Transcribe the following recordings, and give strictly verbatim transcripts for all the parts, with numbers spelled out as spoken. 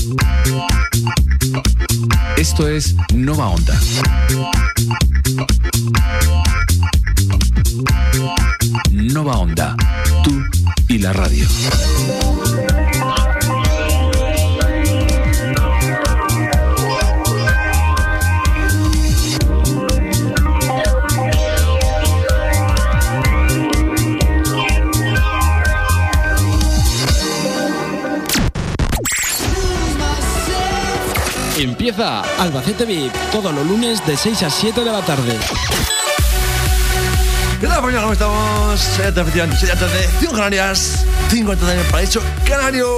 Esto es Nova Onda. Nova Onda, tú y la radio. Empieza Albacete V I P todos los lunes de seis a siete de la tarde. ¿Qué tal, familia? ¿Cómo estamos? Efectivamente, seis de la tarde, cinco Canarias, cinco de la tarde en el paraíso canario.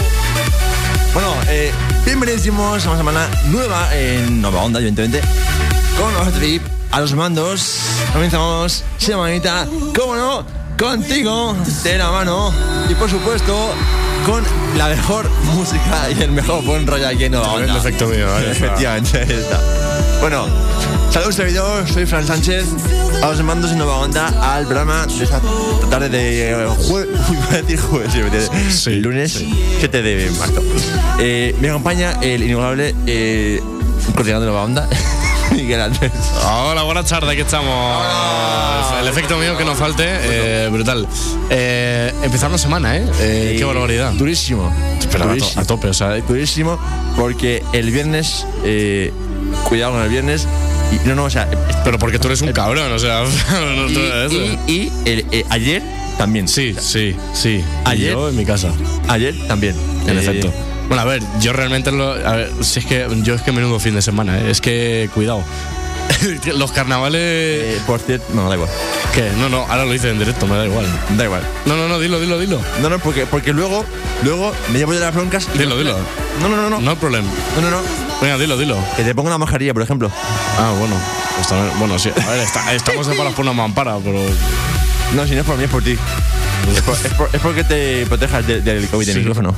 Bueno, eh, bienvenidísimos a una semana nueva en Nova Onda, evidentemente, con Albacete V I P a los mandos. Comenzamos semanita, cómo no, contigo, de la mano y, por supuesto, con la mejor música y el mejor buen rollo aquí en Nova Onda. El efecto mío, ¿vale? Efectivamente, ahí está. Bueno, saludos, servidor, soy Fran Sánchez, a los mandos en Nova Onda, al programa de esta tarde de jueves, uy, voy a decir jueves, sí, sí, lunes, sí. siete de marzo. Eh, me acompaña el inigualable eh, coordinador de Nova Onda, Miguel Andrés. Hola, buenas tardes, aquí estamos. Hola. El efecto mío que nos falte, eh, brutal. Eh, empezar la semana, ¿eh? eh sí, qué barbaridad. Durísimo. Pero durísimo. A, to, a tope, o sea. Durísimo, porque el viernes, eh, cuidado con el viernes. Y, no, no, o sea. Pero porque tú eres un cabrón, o sea. No, y, eso. y, y el, eh, ayer también. Sí, sí, sí. Ayer. Y yo en mi casa. Ayer también. En eh, efecto. Bueno, a ver, yo realmente lo, a ver, si es que yo es que menudo fin de semana, ¿eh? Es que cuidado. Los carnavales. Eh, por cierto, no, da igual. ¿Qué? No, no, ahora lo hice en directo, me da igual. Da igual. No, no, no, dilo, dilo, dilo. No, no, porque, porque luego, luego me llevo de las broncas. Y dilo, dilo. No, no, no, no. No hay problema. No, no, no. Venga, dilo, dilo. Que te ponga una mascarilla, por ejemplo. Ah, bueno. Pues también, bueno, sí. A ver, está, estamos separados por una mampara, pero. No, si no es por mí, es por ti. Es, por, es, por, es porque te protejas de, del COVID del sí. micrófono.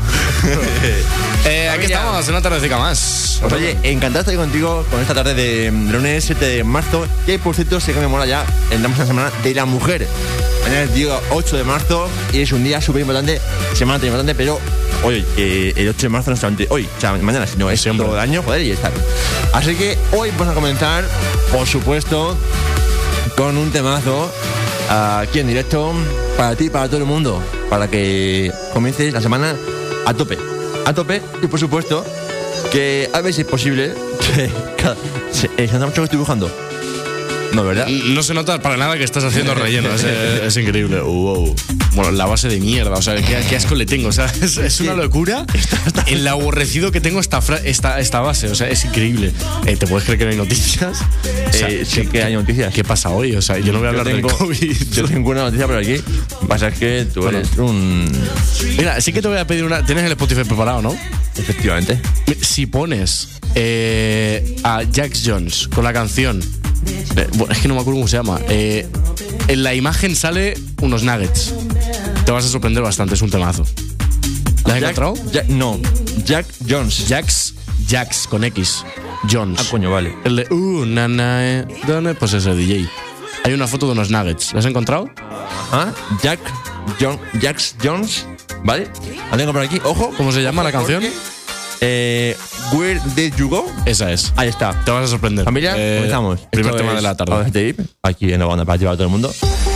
eh, aquí estamos, en una tardecita más. Pues oye, encantado de estar contigo con esta tarde de lunes siete de marzo. Que por cierto se conmemora ya, entramos en la semana de la mujer. Mañana es el día ocho de marzo y es un día súper importante, semana tan importante, pero hoy, eh, el ocho de marzo no solamente hoy, o sea, mañana, sino es todo el año, joder, y está. Así que hoy vamos a comenzar, por supuesto, con un temazo aquí en directo para ti y para todo el mundo, para que comiences la semana a tope, a tope y por supuesto que a ver si es posible que cada, se, eh, se nota mucho que estoy dibujando. No, ¿verdad? No se nota para nada que estás haciendo relleno, es, es increíble. Wow. Bueno, la base de mierda, o sea, qué, qué asco le tengo, o sea, es, es una locura en lo aborrecido que tengo esta, fra- esta, esta base, o sea, es increíble. Eh, ¿Te puedes creer que no hay noticias? O sea, eh, sí que hay noticias. ¿Qué pasa hoy? O sea, yo no voy a hablar tengo, del COVID. Yo tengo una noticia por aquí. Pasa es que tú bueno, eres un... Mira, sí que te voy a pedir una... Tienes el Spotify preparado, ¿no? Efectivamente. Si pones eh, a Jax Jones con la canción... Eh, bueno, es que no me acuerdo cómo se llama. Eh, en la imagen sale unos nuggets. Te vas a sorprender bastante, es un temazo. ¿La has Jack, encontrado? Jack, no, Jack Jones. Jax, Jax con X. Jones. Ah, coño, vale. El de uh, nana, eh, ¿dónde? Pues ese D J. Hay una foto de unos nuggets. ¿La has encontrado? Ah, Jack John, Jax Jones, ¿vale? La tengo por aquí, ojo. ¿Cómo se llama la canción? Eh, Where Did You Go? Esa es. Ahí está. Te vas a sorprender. Familia, eh, comenzamos. Primer tema de la tarde. Aquí en la banda para llevar a todo el mundo.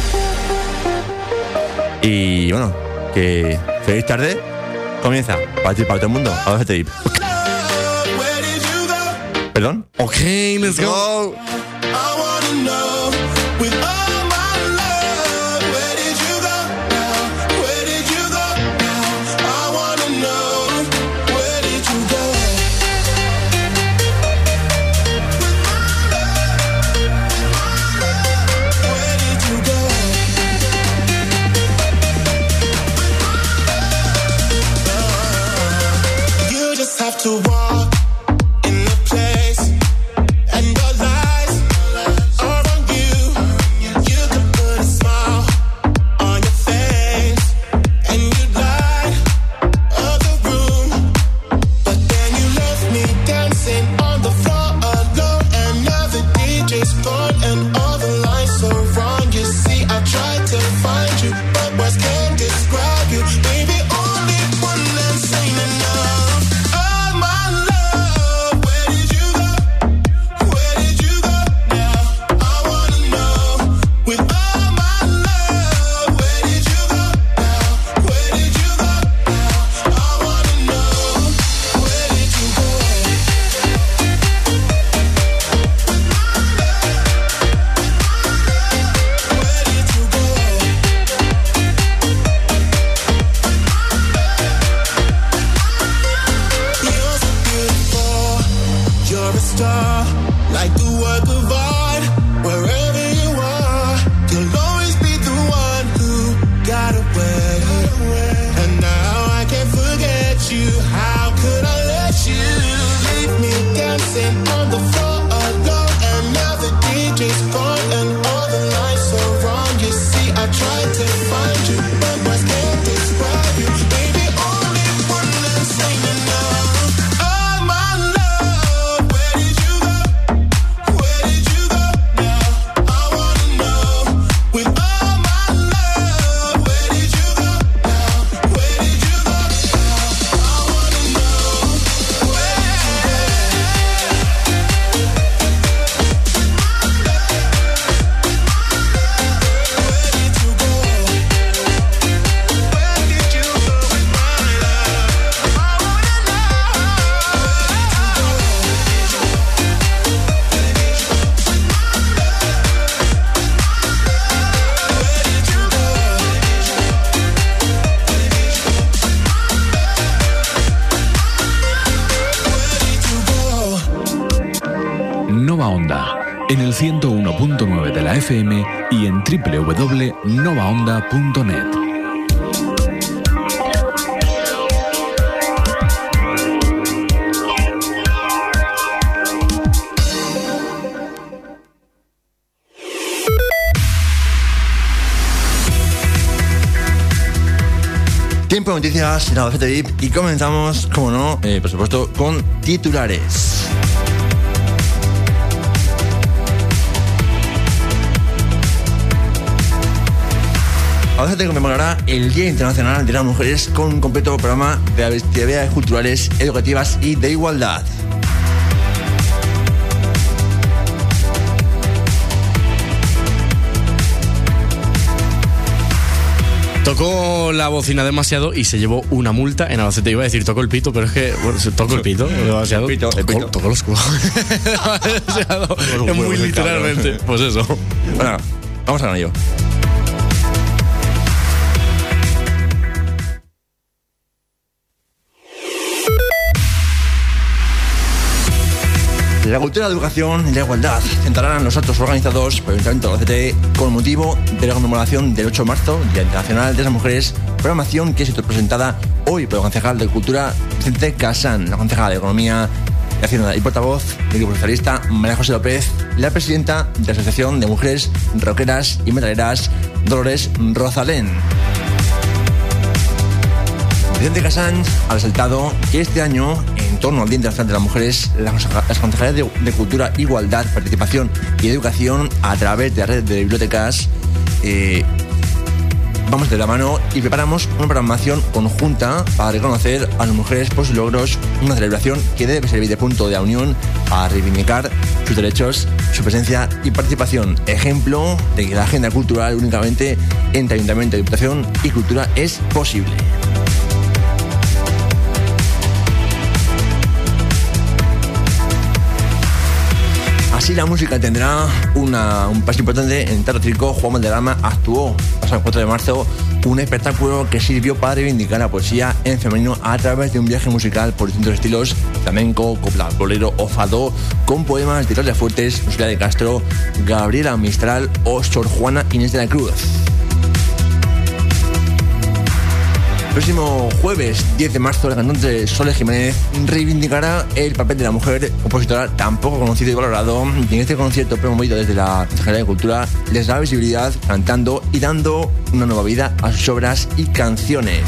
Y bueno, que feliz tarde. Comienza para ti, para todo el mundo. A ver, te ¿Perdón? Ok, let's go. To walk in the place and the lights are on you. You can put a smile on your face and you light up the room, but then you left me dancing on the floor alone, and now the D J's gone and all the lights are wrong. You see, I tried to find you, but words can't describe you. Baby, only one that's ain't enough. Oh my Nova Onda, en el ciento uno punto nueve de la F M y en doble u doble u doble u punto nova onda punto net. Tiempo de noticias en la Albacete V I P y comenzamos, como no, eh, por supuesto, con titulares. Albacete conmemorará el Día Internacional de las Mujeres con un completo programa de actividades culturales, educativas y de igualdad. Tocó la bocina demasiado y se llevó una multa en Albacete. Iba a decir, tocó el pito, pero es que, bueno, se tocó el pito demasiado. El pito, el pito. Tocó, tocó los culos. Demasiado. Es muy literalmente. Pues eso. Bueno, vamos a ganar yo. La cultura, la educación y la igualdad centrarán los actos organizados por el Ayuntamiento de Albacete con motivo de la conmemoración del ocho de marzo, Día Internacional de las Mujeres, programación que ha sido presentada hoy por el concejal de Cultura, Vicente Casán, la concejala de Economía y Hacienda y portavoz del Grupo Socialista, María José López, la presidenta de la Asociación de Mujeres Rockeras y Metaleras, Dolores Rosalén. Vicente Casán ha resaltado que este año, en torno al Día Internacional de las Mujeres, las concejalías de, de Cultura, Igualdad, Participación y Educación, a través de la red de bibliotecas, eh, vamos de la mano y preparamos una programación conjunta para reconocer a las mujeres por sus logros, una celebración que debe servir de punto de unión para reivindicar sus derechos, su presencia y participación. Ejemplo de que la agenda cultural únicamente entre Ayuntamiento, Diputación y Cultura es posible. Así la música tendrá una, un paso importante en Teatro Circo. Juan Valderrama actuó pasado cuatro de marzo un espectáculo que sirvió para reivindicar la poesía en femenino a través de un viaje musical por distintos estilos: flamenco, copla, bolero o fado, con poemas de Claudia Fuertes, Lucía de Castro, Gabriela Mistral o Sor Juana Inés de la Cruz. El próximo jueves diez de marzo, la cantante Sole Jiménez reivindicará el papel de la mujer compositora tan poco conocido y valorado, y en este concierto promovido desde la Secretaría de Cultura les da visibilidad cantando y dando una nueva vida a sus obras y canciones.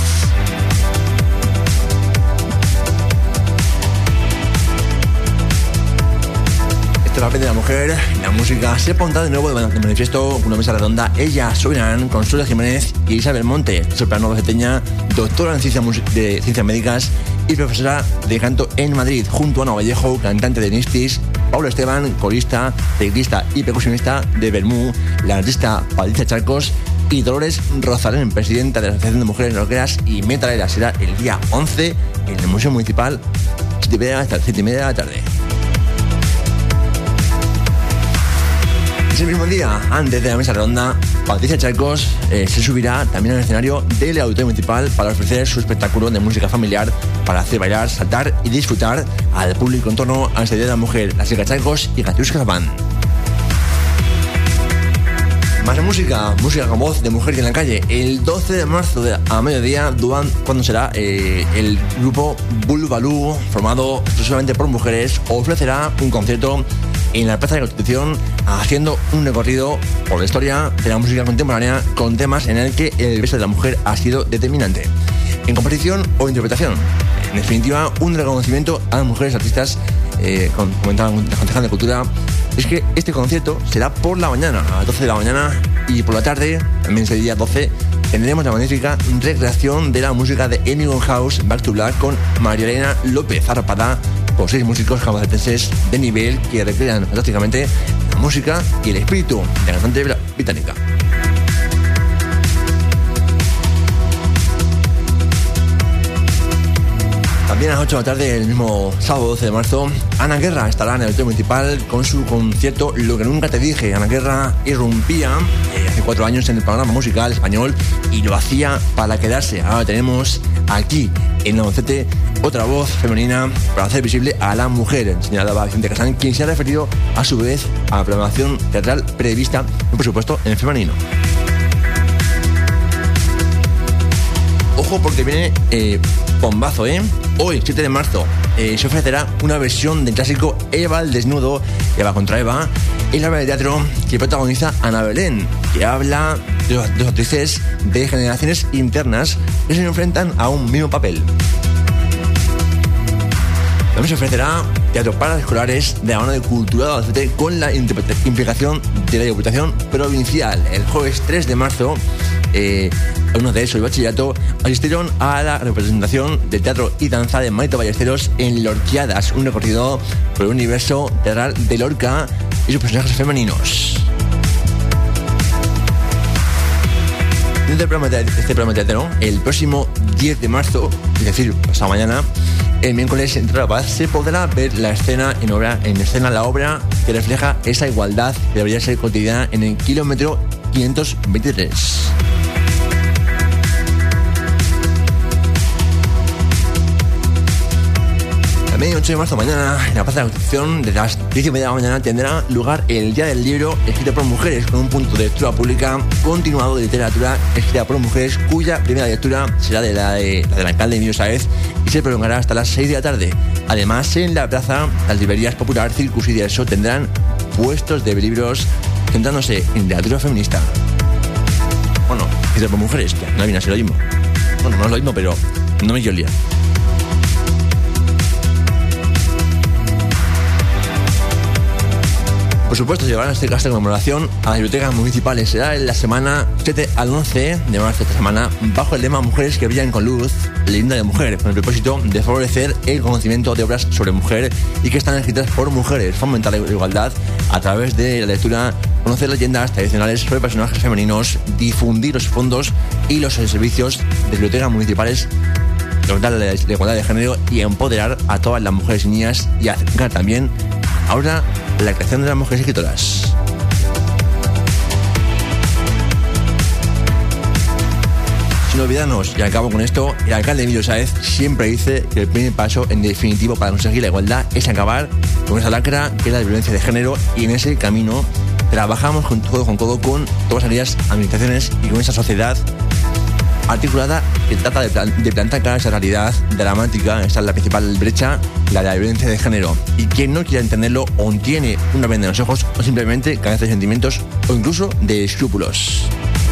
Este papel de la mujer, la música, se pondrá de nuevo de manifiesto con una mesa redonda. Ella, Soberán, con Sole Jiménez y Isabel Monte, soprano albaceteña, doctora en ciencias, de ciencias médicas y profesora de canto en Madrid, junto a Ana Vallejo, cantante de Nistis, Pablo Esteban, corista, teclista y percusionista de Bermú, la artista Patricia Charcos y Dolores Rosalén, presidenta de la Asociación de Mujeres Rockeras y Metaleras. Será el día once en el Museo Municipal, siete y media hasta las siete y media de la tarde. Ese mismo día, antes de la mesa redonda, Patricia Charcos eh, se subirá también al escenario del Auditorio Municipal para ofrecer su espectáculo de música familiar para hacer bailar, saltar y disfrutar al público en torno a ese Día de la Mujer, las chicas Charcos y Katiuska Band. Más de música, música con voz de mujer en la calle. El doce de marzo de, a mediodía, dudan cuando será eh, el grupo Bulbalú, formado exclusivamente por mujeres, ofrecerá un concierto en la Plaza de la Constitución, haciendo un recorrido por la historia de la música contemporánea con temas en el que el peso de la mujer ha sido determinante, en composición o interpretación. En definitiva, un reconocimiento a las mujeres artistas, eh, comentaba la concejal de Cultura. Es que este concierto será por la mañana, a las doce de la mañana, y por la tarde, también ese día doce, tendremos la magnífica recreación de la música de Amy Winehouse, Back to Black, con María Elena López Arrapada, por seis músicos albacetenses de nivel que recrean fantásticamente la música y el espíritu de la cantante británica. También a las ocho de la tarde, el mismo sábado doce de marzo, Ana Guerra estará en el Auditorio Municipal con su concierto Lo que nunca te dije. Ana Guerra irrumpía eh, hace cuatro años en el panorama musical español y lo hacía para quedarse. Ahora tenemos aquí en Albacete otra voz femenina para hacer visible a la mujer, señalaba Vicente Casán, quien se ha referido a su vez a la programación teatral prevista, por supuesto, en femenino. Ojo porque viene eh, bombazo, ¿eh? Hoy, siete de marzo, eh, se ofrecerá una versión del clásico Eva al desnudo, Eva contra Eva, en la obra de teatro que protagoniza Ana Belén, que habla de dos, dos actrices de generaciones internas que se enfrentan a un mismo papel. También se ofrecerá teatro para escolares de la mano de Cultura de Albacete con la implicación de la Diputación Provincial. El jueves tres de marzo, eh, alumnos de ESO y bachillerato asistieron a la representación del teatro y danza de Maite Ballesteros en Lorquiadas, un recorrido por el universo teatral de Lorca y sus personajes femeninos. Este programa, de, este programa de teatro, el próximo diez de marzo, es decir, pasado mañana, el miércoles en La Paz, se podrá ver la escena en obra, en escena la obra que refleja esa igualdad que debería ser cotidiana en el kilómetro quinientos veintitrés. También el ocho de marzo mañana, en la Plaza de la Constitución, desde las diez y media de la mañana, tendrá lugar el Día del Libro escrito por mujeres, con un punto de lectura pública continuado de literatura escrita por mujeres, cuya primera lectura será de la, de, la del alcalde Emilio Sáez y se prolongará hasta las seis de la tarde. Además, en la plaza, las librerías Popular, Circus y Eso tendrán puestos de libros centrándose en literatura feminista. Bueno, escrito por mujeres, que no viene a ser lo mismo. Bueno, no es lo mismo, pero no me quiero liar. Por supuesto, llevarán este esta conmemoración a las bibliotecas municipales. Será en la semana siete al once de marzo esta semana, bajo el lema Mujeres que brillan con luz, leyenda de mujer, con el propósito de favorecer el conocimiento de obras sobre mujer y que están escritas por mujeres, fomentar la igualdad a través de la lectura, conocer leyendas tradicionales sobre personajes femeninos, difundir los fondos y los servicios de bibliotecas municipales, lograr la igualdad de género y empoderar a todas las mujeres y niñas y acercar también ahora la creación de las mujeres escritoras. Sin olvidarnos, y acabo con esto, el alcalde Emilio Sáez siempre dice que el primer paso en definitivo para conseguir la igualdad es acabar con esa lacra que es la violencia de género, y en ese camino trabajamos con todo con codo con todas aquellas administraciones y con esa sociedad articulada que trata de, plan, de plantar cara a esa realidad dramática. Esta es la principal brecha, la de la violencia de género. Y quien no quiera entenderlo o tiene una venda en los ojos o simplemente carece de sentimientos o incluso de escrúpulos.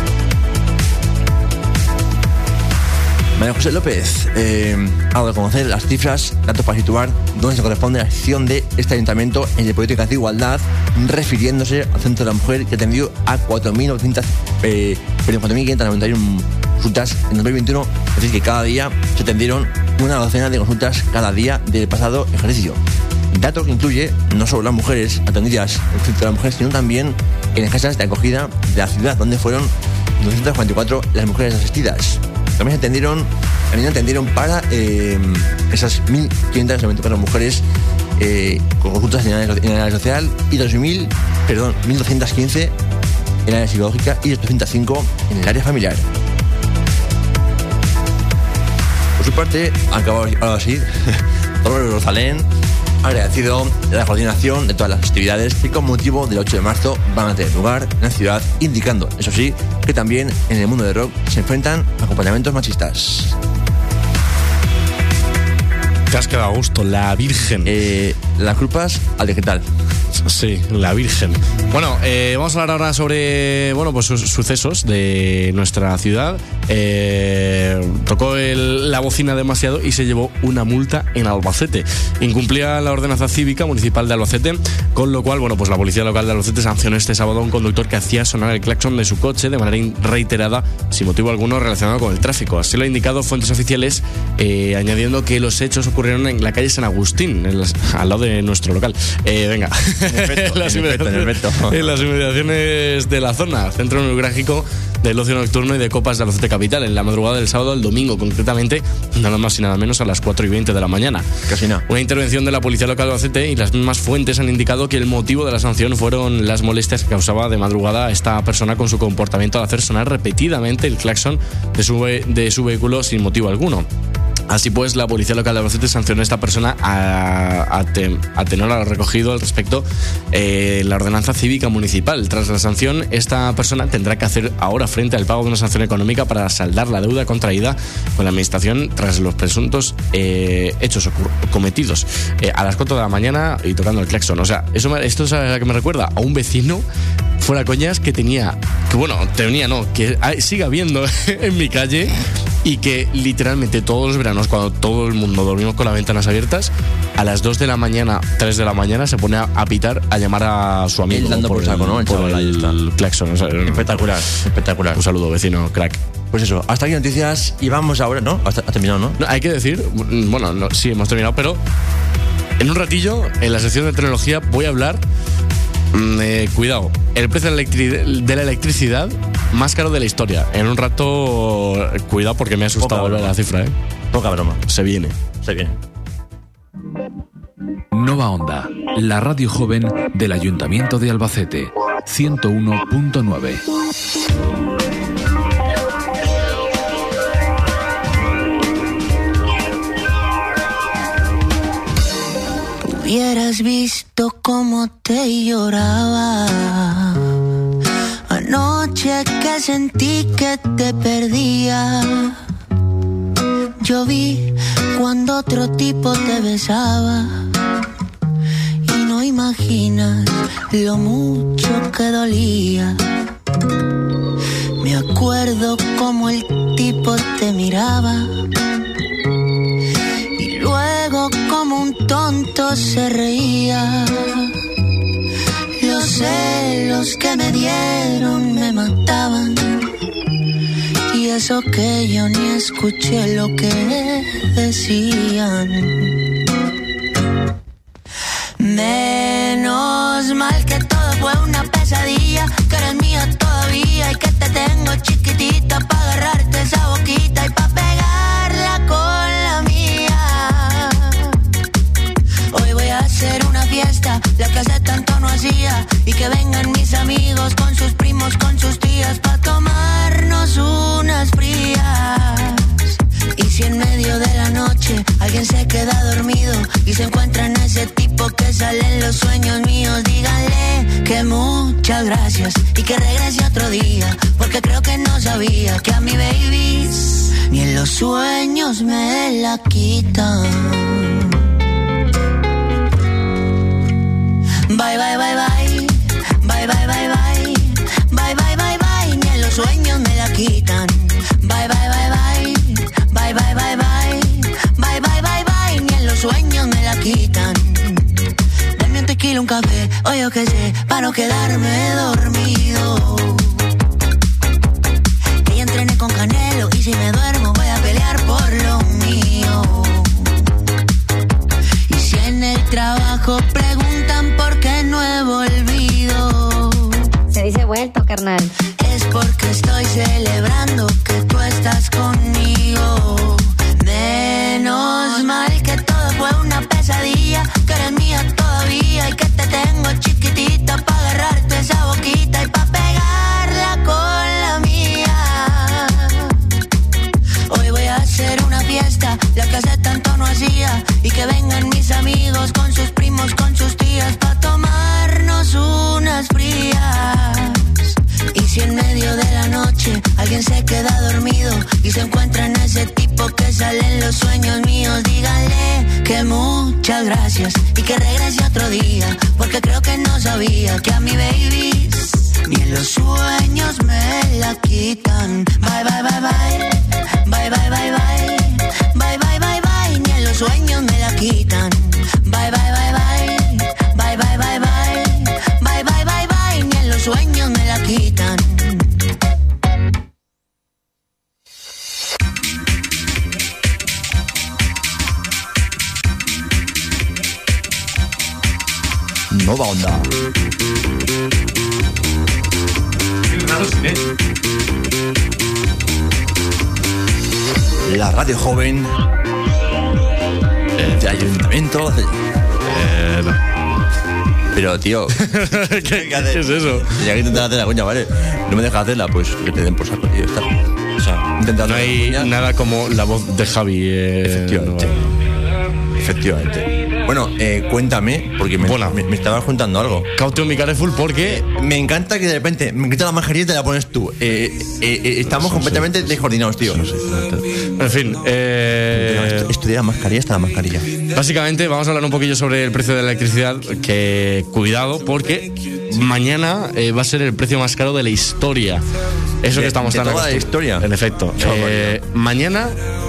María José López eh, ha dado a conocer las cifras, datos para situar dónde se corresponde la acción de este ayuntamiento en la política de igualdad, refiriéndose al Centro de la Mujer, que atendió a cuatro mil quinientos noventa y uno consultas en dos mil veintiuno, es decir, que cada día se atendieron una docena de consultas cada día del pasado ejercicio. Datos que incluye no solo las mujeres atendidas en el Centro de la Mujer, sino también en las casas de acogida de la ciudad, donde fueron doscientas cuarenta y cuatro las mujeres asistidas. También se atendieron, también atendieron para eh, esas mil quinientas noventa y cuatro mujeres eh, con consultas en el, en el área social y dos mil, perdón, mil doscientas quince en el área psicológica y ochocientos cinco en el área familiar. Por su parte, acabó ahora sí, Dolores Rosalén ha agradecido la coordinación de todas las festividades que con motivo del ocho de marzo van a tener lugar en la ciudad, indicando, eso sí, que también en el mundo del rock se enfrentan a comportamientos machistas. Te has quedado a gusto, la Virgen. Eh, las culpas al digital. Sí, la Virgen. Bueno, eh, vamos a hablar ahora sobre bueno, pues sus sucesos de nuestra ciudad. Eh, tocó el, la bocina demasiado y se llevó una multa en Albacete. Incumplía la ordenanza cívica municipal de Albacete, con lo cual, bueno, pues la policía local de Albacete sancionó este sábado a un conductor que hacía sonar el claxon de su coche de manera reiterada, sin motivo alguno relacionado con el tráfico. Así lo han indicado fuentes oficiales, eh, añadiendo que los hechos ocurrieron ocurrieron en la calle San Agustín, en las, al lado de nuestro local. Eh, venga, En efecto, en, las en efecto, en efecto. en las inmediaciones de la zona, centro neurálgico del ocio nocturno y de copas de Albacete Capital, en la madrugada del sábado al domingo, concretamente nada más y nada menos a las cuatro y veinte de la mañana. Casi nada. Una intervención de la policía local de Albacete y las mismas fuentes han indicado que el motivo de la sanción fueron las molestias que causaba de madrugada a esta persona con su comportamiento al hacer sonar repetidamente el claxon de su, de su vehículo sin motivo alguno. Así pues, la policía local de Albacete sancionó a esta persona a, a, te, a tenor a lo recogido al respecto eh, la ordenanza cívica municipal. Tras la sanción, esta persona tendrá que hacer ahora frente al pago de una sanción económica para saldar la deuda contraída con la administración tras los presuntos eh, hechos cometidos eh, a las cuatro de la mañana y tocando el claxon. O sea, eso me, esto es a la que me recuerda a un vecino, fuera coñas, que tenía, que bueno, tenía no, que sigue habiendo en mi calle, y que literalmente todos los veranos, cuando todo el mundo dormimos con las ventanas abiertas, a las dos de la mañana, tres de la mañana se pone a, a pitar, a llamar a su amigo. Él dando por saco, ¿no? El por chaval, ahí el, está. el claxon. O sea, Espectacular, espectacular. un saludo, vecino, crack. Pues eso, hasta aquí noticias y vamos ahora, ¿no? Hasta, ha terminado, ¿no? No, hay que decir, bueno, no, sí, hemos terminado, pero en un ratillo, en la sección de tecnología, voy a hablar, mm, eh, cuidado, el precio de la, electri- de la electricidad más caro de la historia. En un rato, cuidado porque me ha asustado Poca volver a la cifra, ¿eh? Poca broma. Se viene. Se viene. Nova Onda, la radio joven del Ayuntamiento de Albacete, ciento uno punto nueve. Hubieras visto cómo te lloraba anoche, que sentí que te perdía. Yo vi cuando otro tipo te besaba y no imaginas lo mucho que dolía. Me acuerdo cómo el tipo te miraba y luego como un tonto se reía. Los celos que me dieron me mataban, y eso que yo ni escuché lo que decían. Menos mal que todo fue una pesadilla, que eres mía todavía y que te tengo chiquitita pa' agarrarte esa boquita y pa' pegarla con la mía. Hoy voy a hacer una fiesta, la que hace tanto no hacía, y que vengan mis amigos con sus primos, con sus tías, pa' tomarnos unas frías. Y si en medio de la noche alguien se queda dormido y se encuentra en ese tipo que sale en los sueños míos, díganle que muchas gracias y que regrese otro día, porque creo que no sabía que a mi baby ni en los sueños me la quitan. Bye, bye, bye, bye. Bye, bye, bye, bye. Bye, bye, bye, bye. Ni en los sueños me la quitan. Bye, bye, bye, bye. Bye, bye, bye, bye. Bye, bye, bye, bye. Ni en los sueños me la quitan. Dame un tequila, un café, o yo qué sé, para no quedarme dormido. Que ya entrené con Canelo y si me duermo voy a pelear por lo mío. Y si en el trabajo preguntan por qué no he volvido, se dice vuelto, carnal. es porque estoy celebrando que tú estás conmigo. Menos mal que todo fue una pesadilla, que eres mía todavía y que te tengo chiquitita pa' agarrarte esa boquita y pa' pegarla con la mía. Hoy voy a hacer una fiesta, la que hace tanto no hacía, y que vengan mis amigos con sus primos, con sus tías, pa' tomarnos unas frías. Y si en medio de la noche alguien se queda dormido y se encuentra en ese tipo que sale en los sueños míos, díganle que muchas gracias y que regrese otro día, porque creo que no sabía que a mi baby ni en los sueños me la quitan. Bye, bye, bye, bye. Bye, bye, bye, bye. Bye, bye, bye, bye. Ni en los sueños me la quitan. Bye, bye, bye, bye. Bye, bye, bye, bye. Bye, bye, bye, bye. Ni en los sueños me la quitan. Nova Onda. La radio joven de ayuntamiento. Eh, no. Pero, tío, ¿Qué, ¿Qué es eso? tenía que intentar hacer la coña, ¿vale? No me dejas hacerla, pues que te den por saco, tío. Está. O sea, intentando. No hay nada como la voz de Javi. Eh, Efectivamente. no. Efectivamente. Bueno, eh, cuéntame, porque me, Bueno. me, me estaba juntando algo. Cauteo mi careful porque. Me encanta que de repente me quita la mascarilla y te la pones tú. Eh, eh, eh, estamos completamente descoordinados, tío. En fin, eh, Estudiar la mascarilla hasta la mascarilla. básicamente vamos a hablar un poquillo sobre el precio de la electricidad. Que cuidado, porque mañana eh, va a ser el precio más caro de la historia. Eso De- que estamos de tan toda la acostum- historia. En efecto. Qué barbaridad. Eh, mañana,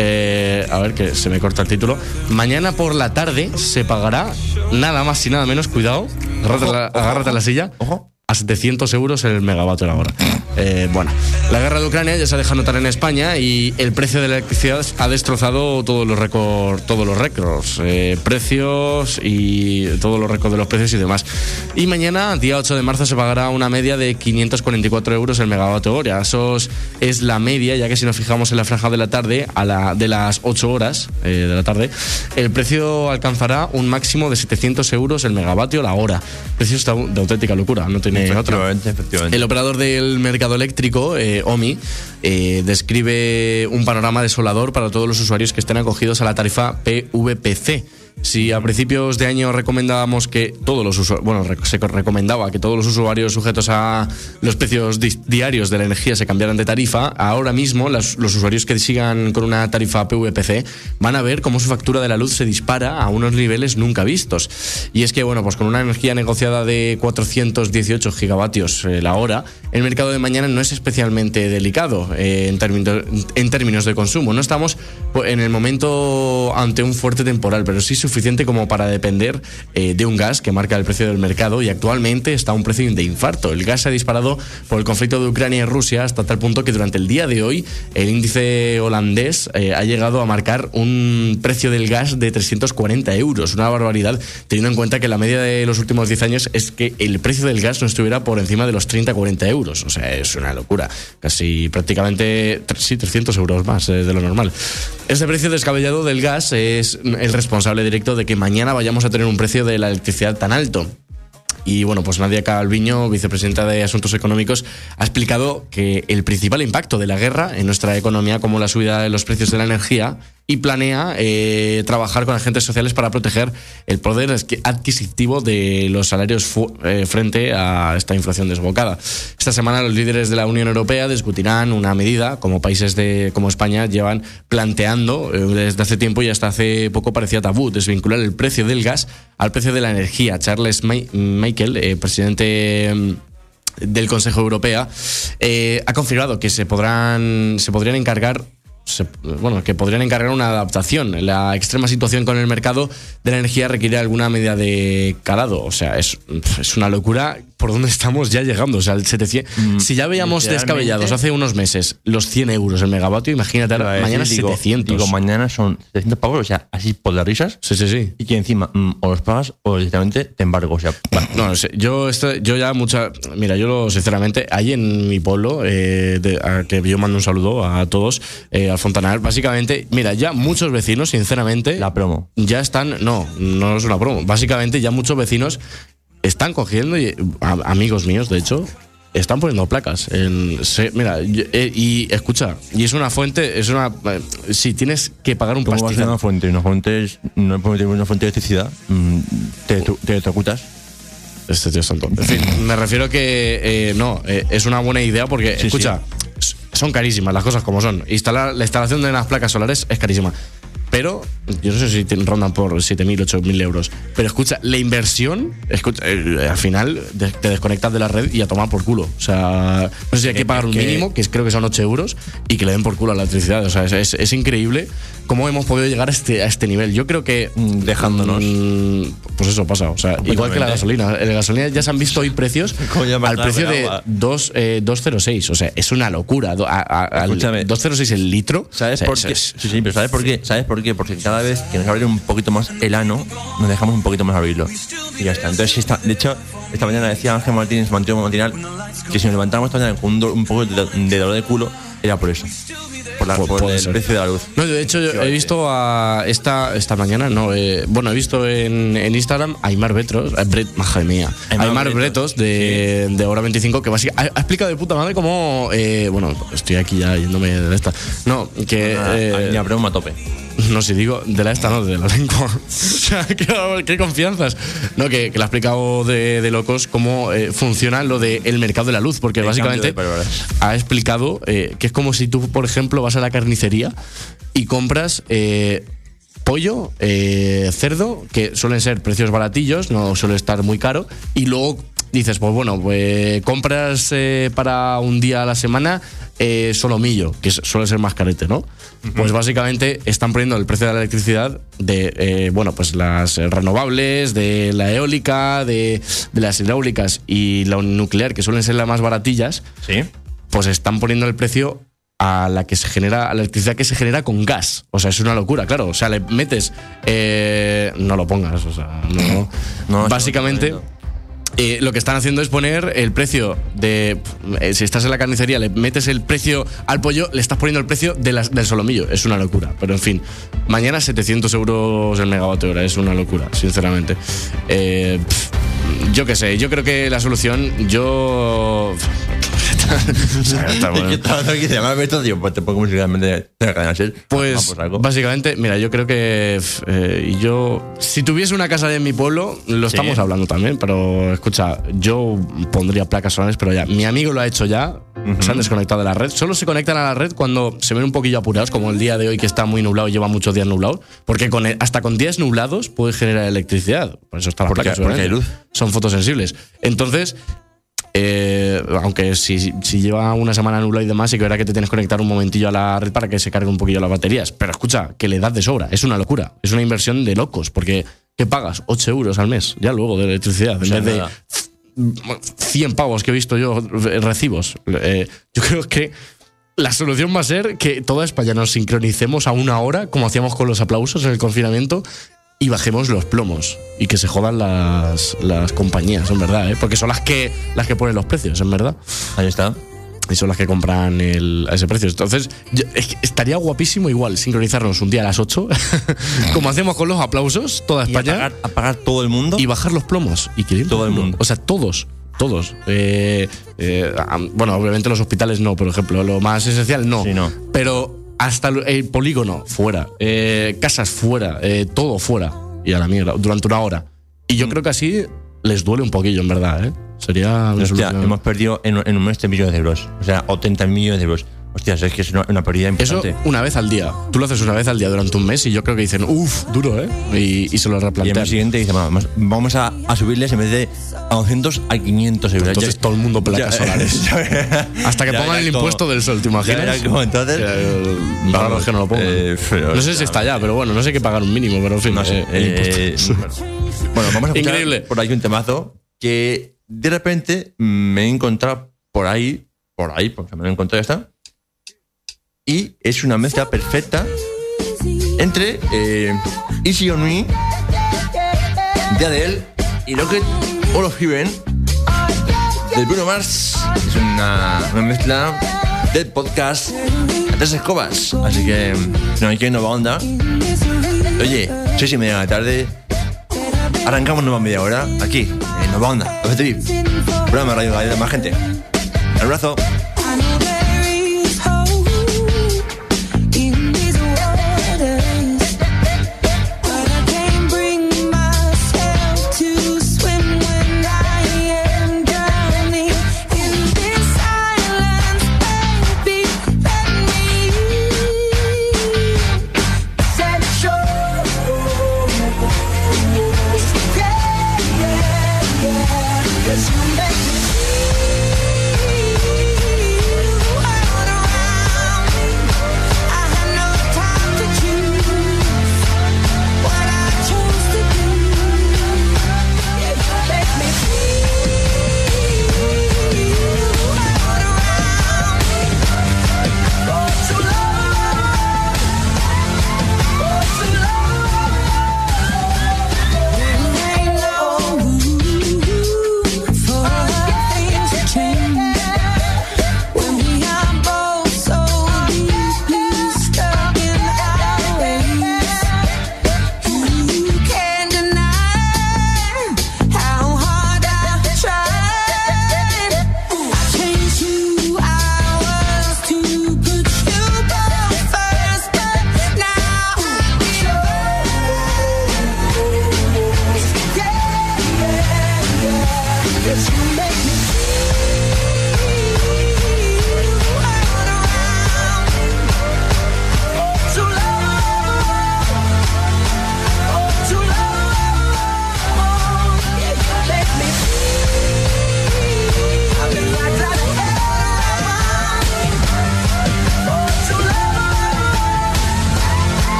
eh, a ver que se me corta el título. Mañana por la tarde se pagará nada más y nada menos, cuidado, agárrate, Ojo, la, ojo, agárrate a la silla, Ojo. a setecientos euros el megavatio la hora. Eh, bueno, la guerra de Ucrania ya se ha dejado notar en España y el precio de la electricidad ha destrozado todos los récords, todos los récords, eh, precios y todos los récords de los precios y demás. Y mañana, día ocho de marzo, se pagará una media de quinientos cuarenta y cuatro euros el megavatio hora. Eso es, es la media, ya que si nos fijamos en la franja de la tarde, a la, de las ocho horas eh, de la tarde, el precio alcanzará un máximo de setecientos euros el megavatio la hora. Precio está de auténtica locura, no tiene otra. Efectivamente, efectivamente. El operador del mercado eléctrico, eh, OMI, eh, describe un panorama desolador para todos los usuarios que estén acogidos a la tarifa P V P C. Si a principios de año recomendábamos que todos los usuarios, bueno, rec- se recomendaba que todos los usuarios sujetos a los precios di- diarios de la energía se cambiaran de tarifa, ahora mismo las- los usuarios que sigan con una tarifa P V P C van a ver cómo su factura de la luz se dispara a unos niveles nunca vistos. Y es que, bueno, pues con una energía negociada de cuatrocientos dieciocho gigavatios eh, la hora, el mercado de mañana no es especialmente delicado eh, en, términos, en términos de consumo. No estamos pues, en el momento ante un fuerte temporal, pero sí suficiente como para depender eh, de un gas que marca el precio del mercado y actualmente está a un precio de infarto. El gas se ha disparado por el conflicto de Ucrania y Rusia hasta tal punto que durante el día de hoy el índice holandés eh, ha llegado a marcar un precio del gas de trescientos cuarenta euros, una barbaridad, teniendo en cuenta que la media de los últimos diez años es que el precio del gas no estuviera por encima de los treinta a cuarenta euros. O sea, es una locura. Casi prácticamente sí, trescientos euros más eh, de lo normal. Este precio descabellado del gas es el responsable directo de que mañana vayamos a tener un precio de la electricidad tan alto. Y bueno, pues Nadia Calviño, vicepresidenta de Asuntos Económicos, ha explicado que el principal impacto de la guerra en nuestra economía, como la subida de los precios de la energía, y planea eh, trabajar con agentes sociales para proteger el poder adquisitivo de los salarios fu- eh, frente a esta inflación desbocada. Esta semana los líderes de la Unión Europea discutirán una medida, como países de como España llevan planteando eh, desde hace tiempo y hasta hace poco parecía tabú, desvincular el precio del gas al precio de la energía. Charles May- Michel, eh, presidente mm, del Consejo Europeo, eh, ha confirmado que se podrán se podrían encargar Se, bueno, que podrían encargar una adaptación. La extrema situación con el mercado de la energía requiere alguna medida de calado. O sea, es, es una locura por dónde estamos ya llegando. O sea, el setecientos. Mm, si ya veíamos descabellados hace unos meses los cien euros el megavatio, imagínate ahora, mañana digo, setecientos. Digo, mañana son setecientos pavos, o sea, así por las risas. Sí, sí, sí. Y que encima mm, o los pagas o directamente te embargo. O sea, Bueno, no, no sé, yo, esto, yo ya mucha. Mira, yo lo, sinceramente, ahí en mi pueblo, eh, de, a que yo mando un saludo a todos, eh, al Fontanar, básicamente, mira, ya muchos vecinos, sinceramente. la promo. Ya están. No, no es una promo. Básicamente, ya muchos vecinos están cogiendo, y, a, amigos míos, de hecho, están poniendo placas. En, se, mira, y, eh, y escucha, y es una fuente, es una. Eh, si tienes que pagar un ¿Cómo va a ser pastizal. una fuente? Una fuente es no puedes tener una fuente de electricidad. Mm, te, te, te electrocutas. Este tío es tonto. En fin, me refiero que eh, no, eh, es una buena idea porque, Sí, escucha, s- son carísimas las cosas como son. Instalar la instalación de unas placas solares es carísima. Pero, yo no sé si te rondan por siete mil, ocho mil euros. Pero escucha, la inversión, escucha, eh, al final de- te desconectas de la red y a tomar por culo. O sea, no sé si hay que pagar un que- mínimo, que es- creo que son ocho euros, y que le den por culo a la electricidad. O sea, es, es, es increíble cómo hemos podido llegar a este, a este nivel. Yo creo que. Mm, dejándonos. mm, pues eso pasa. O sea, igual que la gasolina. En la gasolina ya se han visto hoy precios ¿Cómo llamas al la precio de agua? dos, eh, dos coma cero seis. O sea, es una locura. Do- a- a- al Escúchame. dos coma cero seis el litro. ¿Sabes o sea, por eso qué? es- Sí, sí, pero ¿sabes por qué? ¿Sabes por qué? Porque cada vez que nos abre un poquito más el ano, nos dejamos un poquito más abrirlo. y ya está. Entonces, esta, de hecho, esta mañana decía Ángel Martínez, Mateo Matinal, que si nos levantamos esta mañana con un, do, un poco de, de dolor de culo, era por eso. Por, la, por el ser. precio de la luz. No, de hecho, yo he visto a esta esta mañana, no, eh, bueno, he visto en, en Instagram a Aymar Bretos, eh, Bret, madre mía, Aymar, Aymar Bretos, Bretos de, sí. de Hora veinticinco, que básicamente ha, ha explicado de puta madre cómo, eh, bueno, estoy aquí ya yéndome de esta, no, que... Ah, eh, ya, broma a tope. No, si digo de la esta, no, de la lengua. O sea, qué, qué confianzas. No, que, que le ha explicado de, de locos cómo eh, funciona lo del mercado de la luz, porque el básicamente ha explicado eh, que es como si tú, por ejemplo, vas a la carnicería y compras eh, pollo, eh, cerdo, que suelen ser precios baratillos, no suele estar muy caro, y luego dices, pues bueno, pues compras eh, para un día a la semana eh, solomillo, que suele ser más carete, ¿no? Uh-huh. Pues básicamente están poniendo el precio de la electricidad de, eh, bueno, pues las renovables, de la eólica, de, de las hidráulicas y la nuclear, que suelen ser las más baratillas, ¿sí? Pues están poniendo el precio a la que se genera, a la electricidad que se genera con gas. O sea, es una locura, claro. O sea, le metes... Eh, no lo pongas, o sea, no... no básicamente... Eh, lo que están haciendo es poner el precio de... Eh, si estás en la carnicería, le metes el precio al pollo, le estás poniendo el precio de las, del solomillo. Es una locura. Pero en fin, mañana setecientos euros el megavatio hora. Es una locura, sinceramente. Eh, pff, yo qué sé, yo creo que la solución... Yo... Está bueno. Pues básicamente, mira, yo creo que eh, yo, si tuviese una casa en mi pueblo, lo estamos sí. hablando también, pero escucha, yo pondría placas solares, pero ya, mi amigo lo ha hecho ya, uh-huh. se han desconectado de la red, solo se conectan a la red cuando se ven un poquillo apurados, como el día de hoy que está muy nublado y lleva muchos días nublado, porque con el, hasta con días nublados puedes generar electricidad, por eso están las placas, porque hay luz. Son fotosensibles. Entonces, Eh, aunque si, si lleva una semana nublado y demás, sí que verá que te tienes que conectar un momentillo a la red para que se cargue un poquillo las baterías. Pero escucha, que le das de sobra. Es una locura. Es una inversión de locos. Porque, ¿qué pagas? ocho euros al mes, ya luego, de electricidad. En vez de cien pavos que he visto yo, recibos. Eh, yo creo que la solución va a ser que toda España nos sincronicemos a una hora, como hacíamos con los aplausos en el confinamiento, y bajemos los plomos y que se jodan las, las compañías, en verdad, ¿eh? Porque son las que las que ponen los precios, en verdad. Ahí está. Y son las que compran el, a ese precio. Entonces, yo, es que estaría guapísimo igual sincronizarnos un día a las ocho, como hacemos con los aplausos, toda España. Y apagar, apagar todo el mundo. Y bajar los plomos. Y que todo el mundo. O sea, todos. Todos. Eh, eh, bueno, obviamente los hospitales no, por ejemplo. Lo más esencial no. Sí, no. Pero hasta el polígono fuera. Eh, casas fuera. Eh, todo fuera. Y a la mierda. Durante una hora. Y yo mm. creo que así les duele un poquillo, en verdad, ¿eh? Sería una Hostia, solución. hemos perdido en, en un mes tres millones de euros. O sea, ochenta millones de euros. Hostia, es que es una, una pérdida importante. Eso una vez al día. Tú lo haces una vez al día durante un mes y yo creo que dicen, uff, duro, ¿eh? Y, y se lo replantean. Y el mes siguiente dice, vamos, vamos a, a subirles en vez de a doscientos a quinientos euros. Entonces ya, todo el mundo placas ya, solares. Ya, Hasta que ya, pongan el como, impuesto del sol, ¿te imaginas? Ya, como entonces. Eh, para los que no lo pongan. Eh, pero, no sé si está ya, pero bueno, no sé qué pagar un mínimo, pero en fin. No sé. Eh, eh, bueno, vamos a escuchar Increíble. por ahí un temazo que de repente me he encontrado por ahí, por ahí, porque me lo he encontrado, ya está. Y es una mezcla perfecta entre eh, Easy on Me de Adele y Rocket All of Heaven del Bruno Mars. Es una, una mezcla del podcast a tres escobas. Así que no hay que nueva onda. Oye, seis y media de la tarde. Arrancamos nueva media hora aquí en Nova Onda, F T V, programa de Radio Galera de más gente. Un abrazo.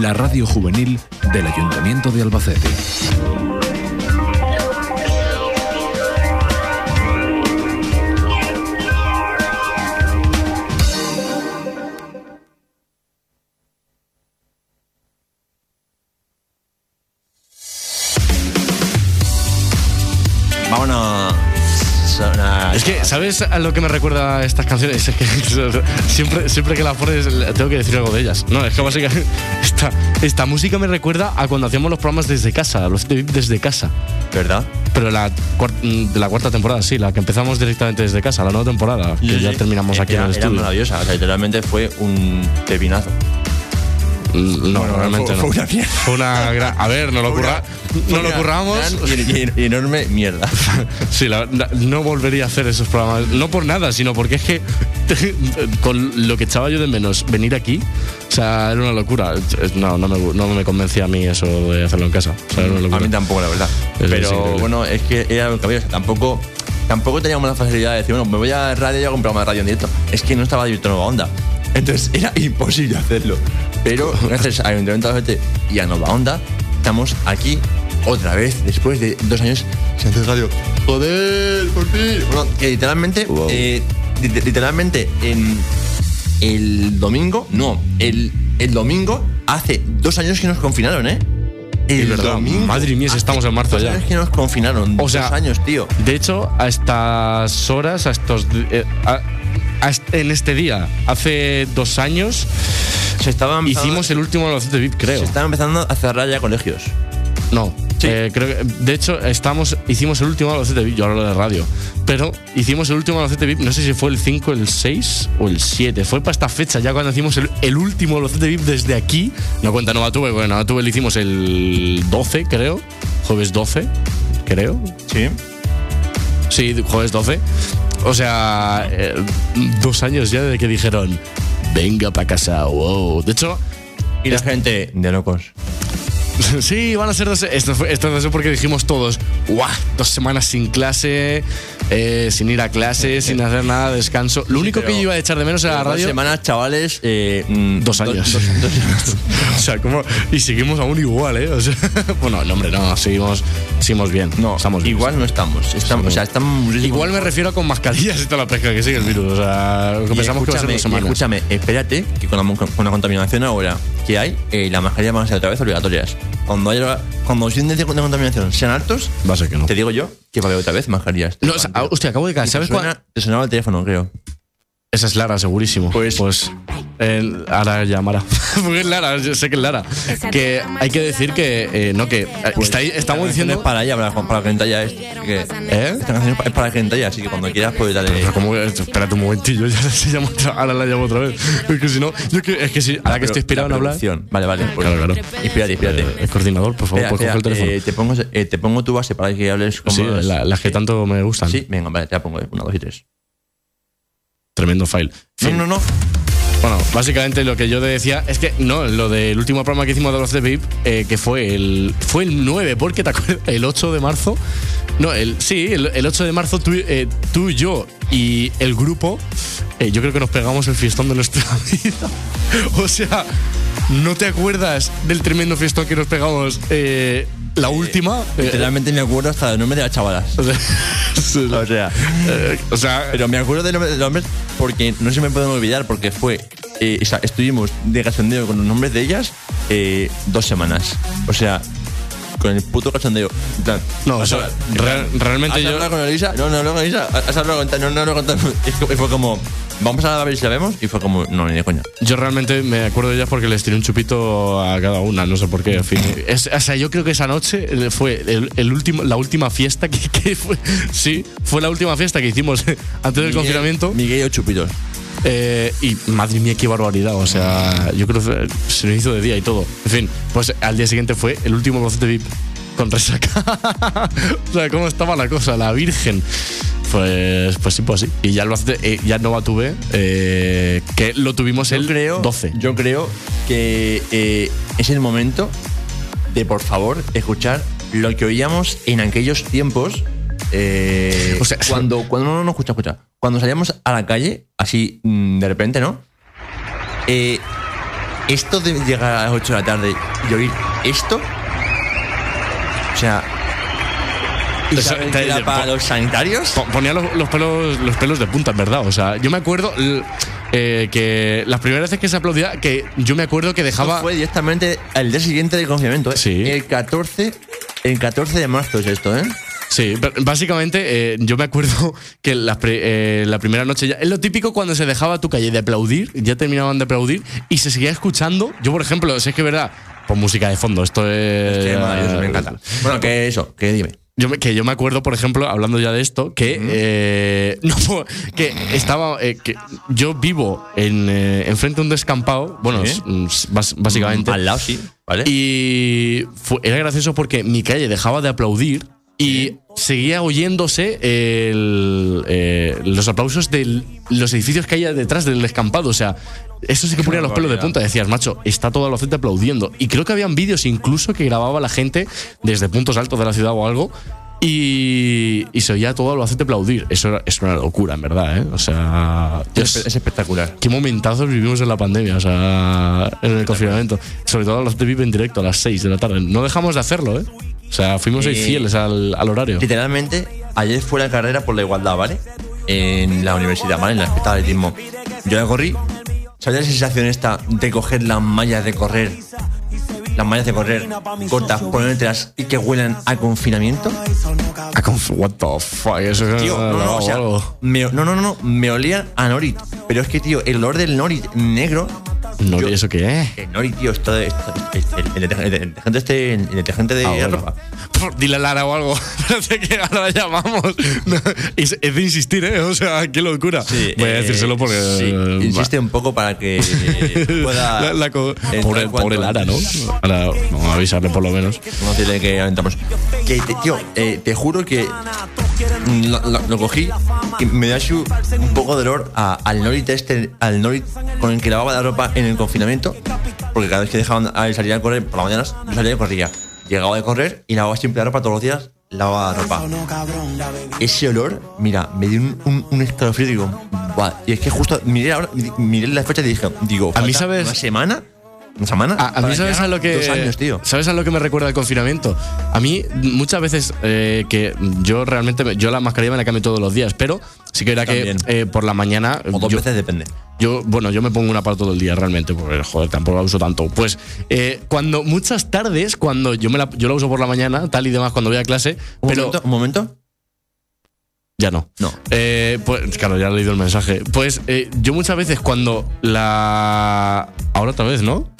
la radio juvenil del Ayuntamiento de Albacete. Vámonos. Una... Es que, ¿sabes a lo que me recuerda estas canciones? Es que siempre, siempre que las pones tengo que decir algo de ellas. No, es que básicamente esta, esta música me recuerda a cuando hacíamos los programas desde casa, los desde casa. ¿Verdad? Pero la cuart- de la cuarta temporada, sí, la que empezamos directamente desde casa, la nueva temporada, que Sí, ya sí. terminamos aquí era, en el era estudio. maravillosa, o sea, literalmente fue un pepinazo. No, Bueno, realmente fue- no. fue una mierda. Fue una gran. A ver, no lo Fue una- curra, fue no lo una curramos. gran y, y- y enorme mierda. Sí, la- la- no volvería a hacer esos programas. No por nada, sino porque es que con lo que echaba yo de menos venir aquí, o sea, era una locura. No, no me, no me convencía a mí eso de hacerlo en casa. O sea, era una locura. A mí tampoco, la verdad. Eso Pero es increíble. bueno, es que era lo que había. O sea, tampoco, tampoco teníamos la facilidad de decir, bueno, me voy a radio y hago un programa de radio en directo. Es que no estaba abierto Nueva Onda. Entonces era imposible hacerlo. Pero gracias al Ayuntamiento de Albacete y a Nueva Onda, estamos aquí otra vez después de dos años sin hacer radio. ¡Joder! ¡Por fin! Bueno, que literalmente, Wow. eh, lit- literalmente en el domingo, no, el, el domingo hace dos años que nos confinaron, ¿eh? El Es verdad. Madre mía, si hace estamos en marzo dos ya. años que nos confinaron. O sea, dos años, tío. De hecho, a estas horas, a estos. eh, a- a est- en este día, hace dos años, Se estaba empezando- hicimos el último Albacete V I P, creo. Se están empezando a cerrar ya colegios. No, Sí. eh, creo que, de hecho, estamos, hicimos el último Albacete V I P, yo hablo de radio, pero hicimos el último Albacete V I P, no sé si fue el cinco, el seis o el siete, fue para esta fecha, ya cuando hicimos el, el último Albacete V I P desde aquí, no cuenta Novatube, porque Novatube lo hicimos el doce, creo, jueves doce, creo, Sí. sí, jueves doce, o sea, eh, dos años ya de que dijeron, venga para casa, wow, de hecho... Y la gente de locos. Sí, van a ser dos. Esto fue, esto fue porque dijimos todos, ¡guau! Dos semanas sin clase, eh, sin ir a clase, sin hacer nada, descanso. Lo único pero- que yo iba a echar de menos era la Dos radio. semanas, chavales. Eh, mm, Dos años. dos- dos semanas. O sea, ¿cómo? Y seguimos aún igual, ¿eh? O sea, bueno, no, hombre, no, seguimos, seguimos bien. No, estamos bien. igual no estamos. estamos o sea, estamos muchísimo Igual me refiero a con mascarillas y toda la pesca que sigue el virus. O sea, lo que Y pensamos que va a ser escúchame, dos semanas. y escúchame, espérate que con la, con la contaminación ahora que hay, eh, las mascarillas van a ser otra vez obligatorias. Cuando haya, cuando los índices de contaminación sean altos, Va a ser que no. te digo yo que va a haber otra vez mascarillas. No, o sea, ah, hostia, acabo de caer. Y te ¿Sabes suena- cuál? Te sonaba el teléfono, creo. Esa es Lara, segurísimo. Pues- pues eh, ahora llamará. Porque es Lara, yo sé que es Lara. Que hay que decir que, eh, no, que eh, está ahí- estamos Esta canción diciendo. es para ella, para, para la gentalla. Es, que, ¿Eh? Esta canción es para la gentalla, así que cuando quieras puedes darle. Pero como que- espérate un momentillo, ya se llama otra, ahora la llamo otra vez. Es que si no, yo que, es que si, ahora que estoy inspirado en La hablar. producción. Vale, vale. Pues, Claro, claro. Inspírate, inspírate. Eh, el coordinador, por favor, Espera, pues coge el espera, teléfono. eh, te, pongo, eh, te pongo tu base para que hables como. Sí, la- las que tanto me gustan. Sí, venga, vale, te la pongo. Una, dos y tres. Tremendo file. No, no, no. Bueno, básicamente lo que yo te decía es que no, lo del último programa que hicimos de los de V I P, eh, que fue el fue el nueve, porque te acuerdas, el ocho de marzo. No, el sí, el, el ocho de marzo tú, eh, tú, yo y el grupo, eh, yo creo que nos pegamos el fiestón de nuestra vida. O sea, ¿no te acuerdas del tremendo fiestón que nos pegamos eh, la última? Eh, Literalmente me acuerdo hasta del nombre de las chavalas. o sea, O sea, eh, o sea, pero me acuerdo del nombre de los nombres porque no se me pueden olvidar, porque fue. Eh, o sea, estuvimos de cachondeo con los nombres de ellas eh, dos semanas. O sea, con el puto cachondeo. En plan, no, o ¿has sea, hablado- real- realmente ¿Has yo. hablado con Elisa? No, no, no, con Elisa. ¿Has hablado con No, no, no, con tal. Y fue- y fue como, vamos a ver si la vemos. Y fue como, no, ni de coña. Yo realmente me acuerdo de ellas porque les tiré un chupito a cada una, no sé por qué, en fin. Es, o sea, yo creo que esa noche fue el, el último, la última fiesta que, que fue. Sí, fue la última fiesta que hicimos antes del confinamiento. Miguel y ocho chupitos. Eh, y madre mía, qué barbaridad. O sea, yo creo que se nos hizo de día y todo. En fin, pues al día siguiente fue el último Albacete V I P con resaca. O sea, cómo estaba la cosa, la virgen. Pues, pues sí, pues sí. Y ya el Albacete, eh, ya no tuve, eh, que lo tuvimos el Yo creo, doce. Yo creo que eh, es el momento de, por favor, escuchar lo que oíamos en aquellos tiempos. Eh, O sea, cuando, cuando no, no, no, escucha, escucha. Cuando salíamos a la calle, así mm, de repente, ¿no? Eh, esto de llegar a las ocho de la tarde y oír esto, o sea, ¿y O sea, saben te- que era te- para po- los sanitarios? Po- Ponía los, los pelos los pelos de punta, en verdad. O sea, yo me acuerdo l- eh, que las primeras veces que se aplaudía, que yo me acuerdo que Esto dejaba. fue directamente al día siguiente del confinamiento, ¿eh? Sí. El catorce, el catorce de marzo es esto, ¿eh? Sí, pero básicamente eh, yo me acuerdo que la, pre- eh, la primera noche ya. Es lo típico cuando se dejaba tu calle de aplaudir, ya terminaban de aplaudir y se seguía escuchando. Yo, por ejemplo, sé que es verdad, pues música de fondo, esto es. Es que maravilloso, me encanta. Bueno, que eso, que dime. Yo me, que yo me acuerdo, por ejemplo, hablando ya de esto, que eh, no, que estaba, eh, que yo vivo en eh, enfrente de un descampado, bueno, ¿Sí? s- bas- básicamente, Al lado, sí, ¿vale? y fue- era gracioso porque mi calle dejaba de aplaudir y seguía oyéndose el, eh, los aplausos de los edificios que hay detrás del descampado. O sea, eso sí que ponía los pelos de punta. Decías, macho, está todo Albacete aplaudiendo. Y creo que habían vídeos incluso que grababa la gente desde puntos altos de la ciudad o algo. Y, y se oía todo Albacete aplaudir. Eso era, es una locura, en verdad, ¿eh? O sea, es, es- es espectacular. qué momentazos vivimos en la pandemia, o sea, en el confinamiento. Sobre todo los de Vive en directo a las seis de la tarde. No dejamos de hacerlo, ¿eh? O sea, fuimos ahí Eh, fieles al, al horario. Literalmente, ayer fue la carrera por la igualdad, ¿vale? En la universidad, ¿vale? En la escuela de atletismo. Yo la corrí. ¿Sabes la sensación esta de coger las mallas de correr? Las mallas de correr cortas, ponértelas y que huelan a confinamiento. Ah, con- What the fuck, eso es Tío, no, no, o sea, algo. me, no, no, no, no, me olían a Norit. Pero es que, tío, el olor del Norit negro. No, yo- ¿y eso qué es? El Norit, tío, esto, esto- esto- el, el detergente- el detergente este, el detergente de Ah, bueno. ropa. Por- Dile a Lara o algo. Parece que ahora la llamamos. No, es, es de insistir, ¿eh? O sea, qué locura. Sí, Voy a eh, decírselo porque. Sí, eh, insiste un poco para que eh, pueda. La- la co- entrar pobre, cuanto pobre Lara, ¿no? antes. Ahora, vamos a avisarle por lo menos. No tiene que aventamos. Que, te- tío, eh, te juro que mm, lo, lo- lo cogí y me da su- un poco de olor a- al Norit este, al Norit con el que lavaba la ropa en el confinamiento. Porque cada vez que dejaban a salir a correr por las mañanas, yo salía y corría. Llegaba de correr y lavaba siempre la ropa todos los días, lavaba la ropa. Ese olor, mira, me dio un, un, un escalofrío y digo, "Buah". Y es que justo miré ahora, miré la fecha y dije, digo, A mí, falta ¿sabes? ¿Una semana? ¿Una semana? A, a Para mí, ¿sabes llegar a lo que. Dos años, tío. ¿Sabes a lo que me recuerda el confinamiento? A mí, muchas veces eh, que yo realmente. me- Yo la mascarilla me la cambio todos los días, pero sí que era que También. eh, por la mañana. O dos yo, veces depende. yo, bueno, yo me pongo una para todo el día realmente, porque joder, tampoco la uso tanto. Pues eh, cuando muchas tardes, cuando yo me la, yo la uso por la mañana, tal y demás, cuando voy a clase, Un pero momento, un momento. ya no. No. Eh, pues claro, ya he leído el mensaje. Pues eh, yo muchas veces cuando la. Ahora otra vez, ¿no?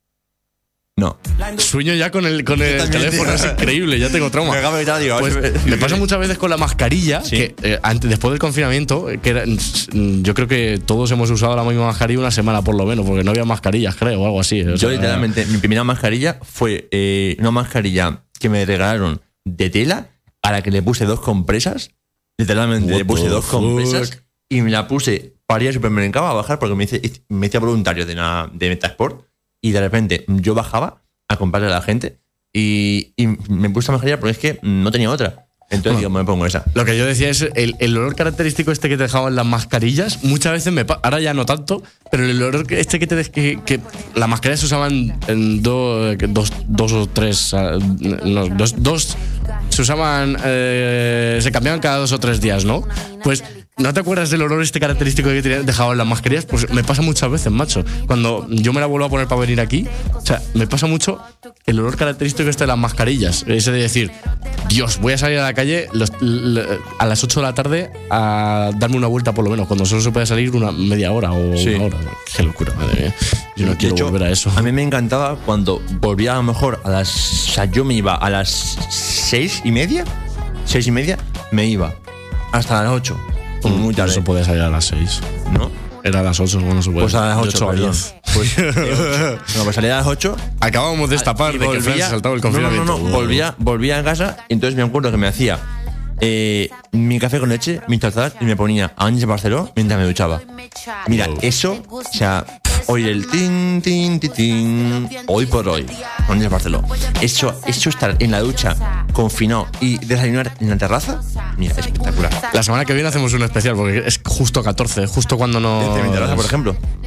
No. Sueño ya con el, con el también, teléfono, tío. es increíble, ya tengo trauma. Me acabo de quitar, digo, Pues a ver si- me pasa muchas veces con la mascarilla, Sí. que eh, antes, después del confinamiento, eh, que era- mm, yo creo que todos hemos usado la misma mascarilla una semana por lo menos, porque no había mascarillas, creo, o algo así. O Yo sea, literalmente, mi primera mascarilla fue eh, una mascarilla que me regalaron de tela a la que le puse dos compresas. Literalmente What le puse the dos fuck? compresas y me la puse para ir al supermercado a bajar porque me hice, me hice voluntario de, una, de Metasport y de repente yo bajaba a comprarle a la gente y, y me puse la mascarilla porque es que no tenía otra. Entonces Bueno. digo, me pongo esa. Lo que yo decía es el, el olor característico este que te dejaban las mascarillas, muchas veces me pa- ahora ya no tanto, pero el olor que- este que te des- que, que las mascarillas se usaban en do- que dos, dos o tres, ah, no, dos, dos se usaban, eh, se cambiaban cada dos o tres días, ¿no? Pues ¿no te acuerdas del olor este característico que te dejaban las mascarillas? Pues me pasa muchas veces, macho. Cuando yo me la vuelvo a poner para venir aquí, o sea, me pasa mucho el olor característico este de las mascarillas. Ese de decir, Dios, voy a salir a la calle los- l- a las ocho de la tarde a darme una vuelta por lo menos, cuando solo se puede salir una media hora o Sí. una hora. Qué locura, madre mía. Yo no De quiero hecho, volver a eso. A mí me encantaba cuando volvía a lo mejor a las. O sea, yo me iba a las seis y media. Seis y media, me iba hasta las ocho. Como muy No tarde. se podía salir a las seis. ¿No? Era a las ocho, bueno, se puede. Pues a las De ocho, ocho a perdón. diez. Pues, de ocho. No, pues salía a las ocho. Acabamos de destapar y de que Fran se saltaba el confinamiento. No, no, no, no. Volvía, volvía a casa y entonces me acuerdo que me hacía eh, mi café con leche, mis tostadas y me ponía a Ángel Barceló mientras me duchaba. Mira, Wow. eso, o sea, hoy el tin, tin, tin, tin, hoy por hoy, Ángel Barceló. Eso, eso estar en la ducha, confinado y desayunar en la terraza, mira, espectacular. La semana que viene hacemos un especial porque es justo catorce, justo cuando no. Desde mi terraza, por ejemplo.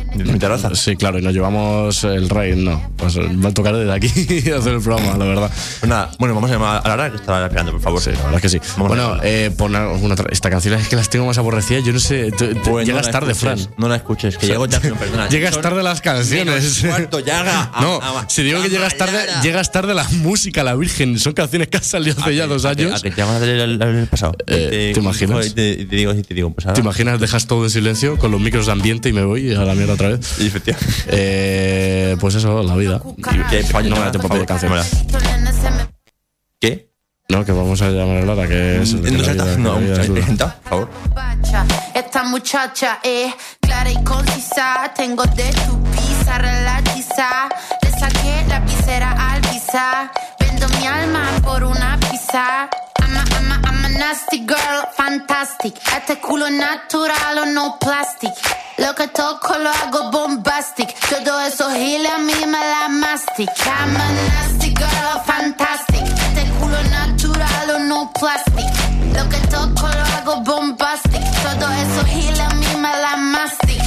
de mi terraza. Sí, claro, y nos llevamos el rey, no. Pues va a tocar desde aquí hacer el programa, la verdad. Pues nada, bueno, vamos a llamar a Lara, que está esperando, por favor. Sí, la verdad es que sí. Vamos bueno, eh, pon una, esta canción es que las tengo más aborrecidas. Yo no sé, tú, tú Pues llegas no tarde, escuches, Fran. No la escuches, que llego tarde, no, perdona. Llegas Son tarde a las canciones. menos cuarto, ya haga. a- No, a- si digo que a- llegas tarde, Lara. llegas tarde a la música, la Virgen. Son canciones que han salido hace ya dos ¿A que- años. ¿A que te hagas el, el, el pasado? Eh, ¿te imaginas? Y te, y te digo, y te digo, pues ahora. ¿Te imaginas? Dejas todo en silencio con los micros de ambiente y me voy a la mierda otra vez. Y efectivamente. Eh, pues eso, la vida. ¿Qué? Y- no me da tiempo a pedir canciones. ¿Qué? No, que vamos a llamar a Lara, que es. que ¿No la se vida- está? que No, la vida es dura. presenta, por favor. Esta muchacha es clara y concisa. Tengo de tu pizza relatiza. Le saqué la visera al pisar. Vendo mi alma por una pizza. I'm a, I'm a, I'm a nasty girl, fantastic. Este culo es natural o no plastic. Lo que toco lo hago bombastic. Todo eso giles a mí me la mastic. I'm a nasty girl, fantastic. Este culo es natural o no plastic. Lo que toco lo hago bombastic. Todo eso giles a mí me la mastic.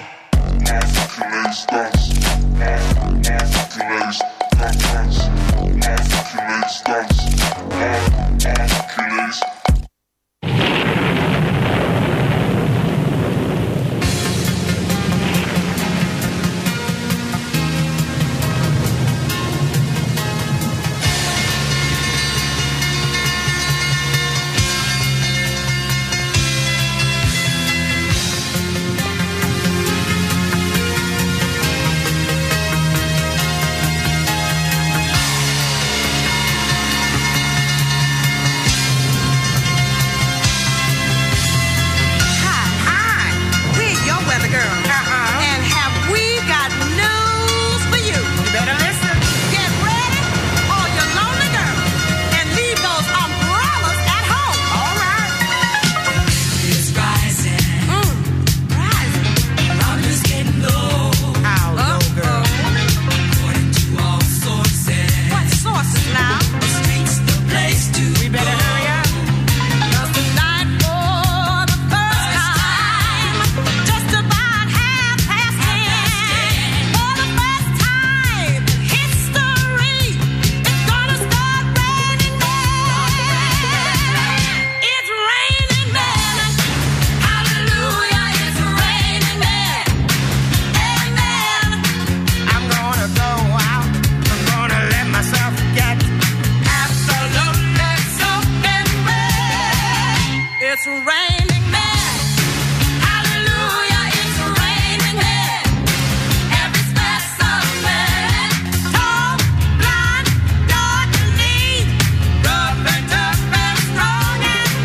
It's raining men. Hallelujah, it's raining men. Every specimen. Tall, blind, dark and lean. Rough and tough and strong and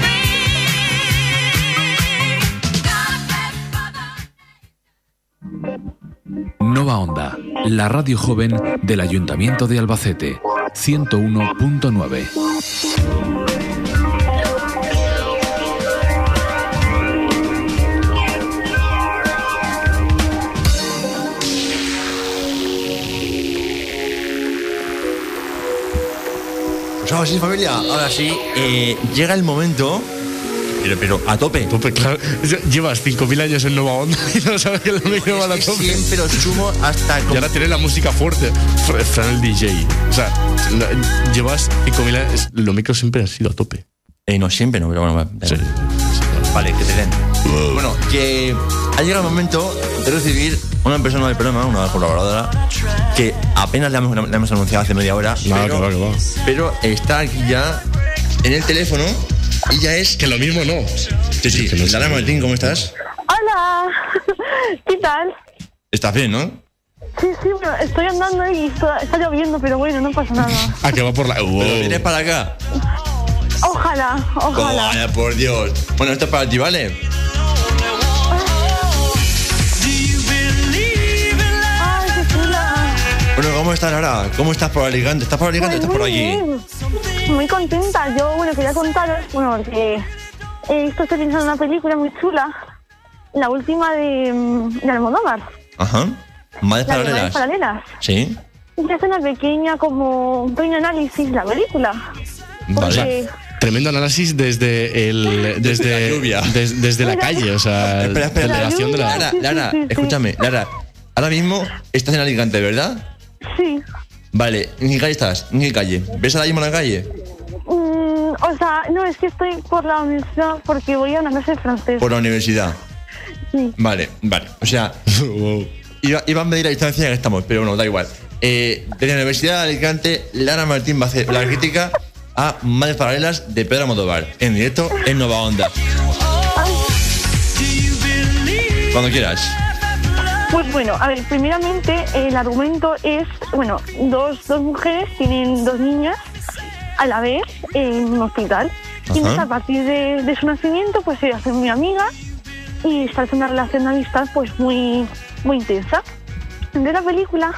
mean. Nova Onda, la radio joven del Ayuntamiento de Albacete, ciento uno punto nueve. Pues ahora sí, familia, ahora sí, eh, llega el momento, pero, pero a tope. Tope, claro. Llevas cinco mil años en Nova Onda y no sabes que el micro va a Es que tope. siempre lo sumo hasta... Y ahora tienes la música fuerte. Fr- Fran el D J. O sea, no- llevas cinco mil años. Los micros siempre han sido a tope. Eh, no, siempre no, pero bueno, da Sí. igual. Vale, que te den. Bueno, que ha llegado el momento de recibir una persona del programa, una colaboradora, que apenas la hemos, la hemos anunciado hace media hora, No, pero, que va, que va. pero está aquí ya en el teléfono y ya es... Que lo mismo no. Sí, sí, que no sé. Lara Martín, ¿cómo estás? Hola, ¿qué tal? Estás bien, ¿no? Sí, sí, bueno, estoy andando y está, está lloviendo, pero bueno, no pasa nada. Ah, que va por la. Wow. Pero vienes para acá. Ojalá, ojalá. Vaya, por Dios. Bueno, esto es para ti, ¿vale? Ay, qué chula. Bueno, ¿cómo estás, Lara? ¿Cómo estás por Alicante? ¿Estás por Alicante o Pues estás por muy allí? bien. Muy contenta. Yo, bueno, quería contaros, bueno, porque eh, esto estoy pensando en una película muy chula, la última de, mm, de Almodóvar, Ajá. Madres la de Madres paralelas. Paralelas. Sí. Y hace una pequeña, como un pequeño análisis de la película. Porque, Tremendo análisis desde el. Desde, Desde la lluvia. des- desde la Mira. calle, o sea. Espera, espera, delegación de la. Lara, Sí, sí, Lara, sí, sí. escúchame, Lara. ahora mismo estás en Alicante, ¿verdad? Sí. Vale, ¿en qué calle estás? ¿En qué calle? ¿Ves ahora mismo la calle? Mm, o sea, no, es que estoy por la universidad porque voy a una clase de francés. Por la universidad. Sí. Vale, vale. O sea, wow. iba, iba a medir la distancia en que estamos, pero bueno, da igual. Eh, desde la Universidad de Alicante, Lara Martín va a hacer la crítica a Madres Paralelas de Pedro Almodóvar, en directo en Nova Onda. Cuando quieras. Pues bueno, a ver, primeramente el argumento es, bueno, dos, dos mujeres tienen dos niñas a la vez en un hospital. Ajá. Y entonces, a partir de, de su nacimiento, pues se hacen muy amigas y establece una relación de amistad pues muy, muy intensa. De la película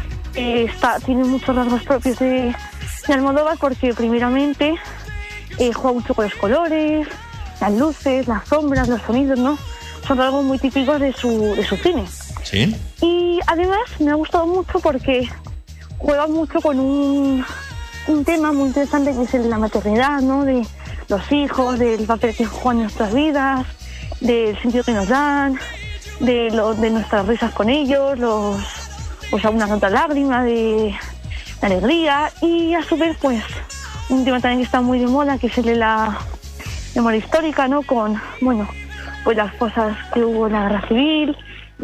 eh, está, tiene muchos rasgos propios de, de Almodóvar porque primeramente eh, juega mucho con los colores, las luces, las sombras, los sonidos, ¿no? Son rasgos muy típicos de su, de su cine. ¿Sí? Y además me ha gustado mucho porque juega mucho con un, un tema muy interesante que es el de la maternidad, ¿no? De los hijos, del papel que juegan en nuestras vidas, del sentido que nos dan, de, lo, de nuestras risas con ellos, los, pues algunas notas lágrimas de, de alegría y a su vez pues un tema también que está muy de moda que es el de la memoria histórica, ¿no? Con, bueno, pues las cosas que hubo en la guerra civil,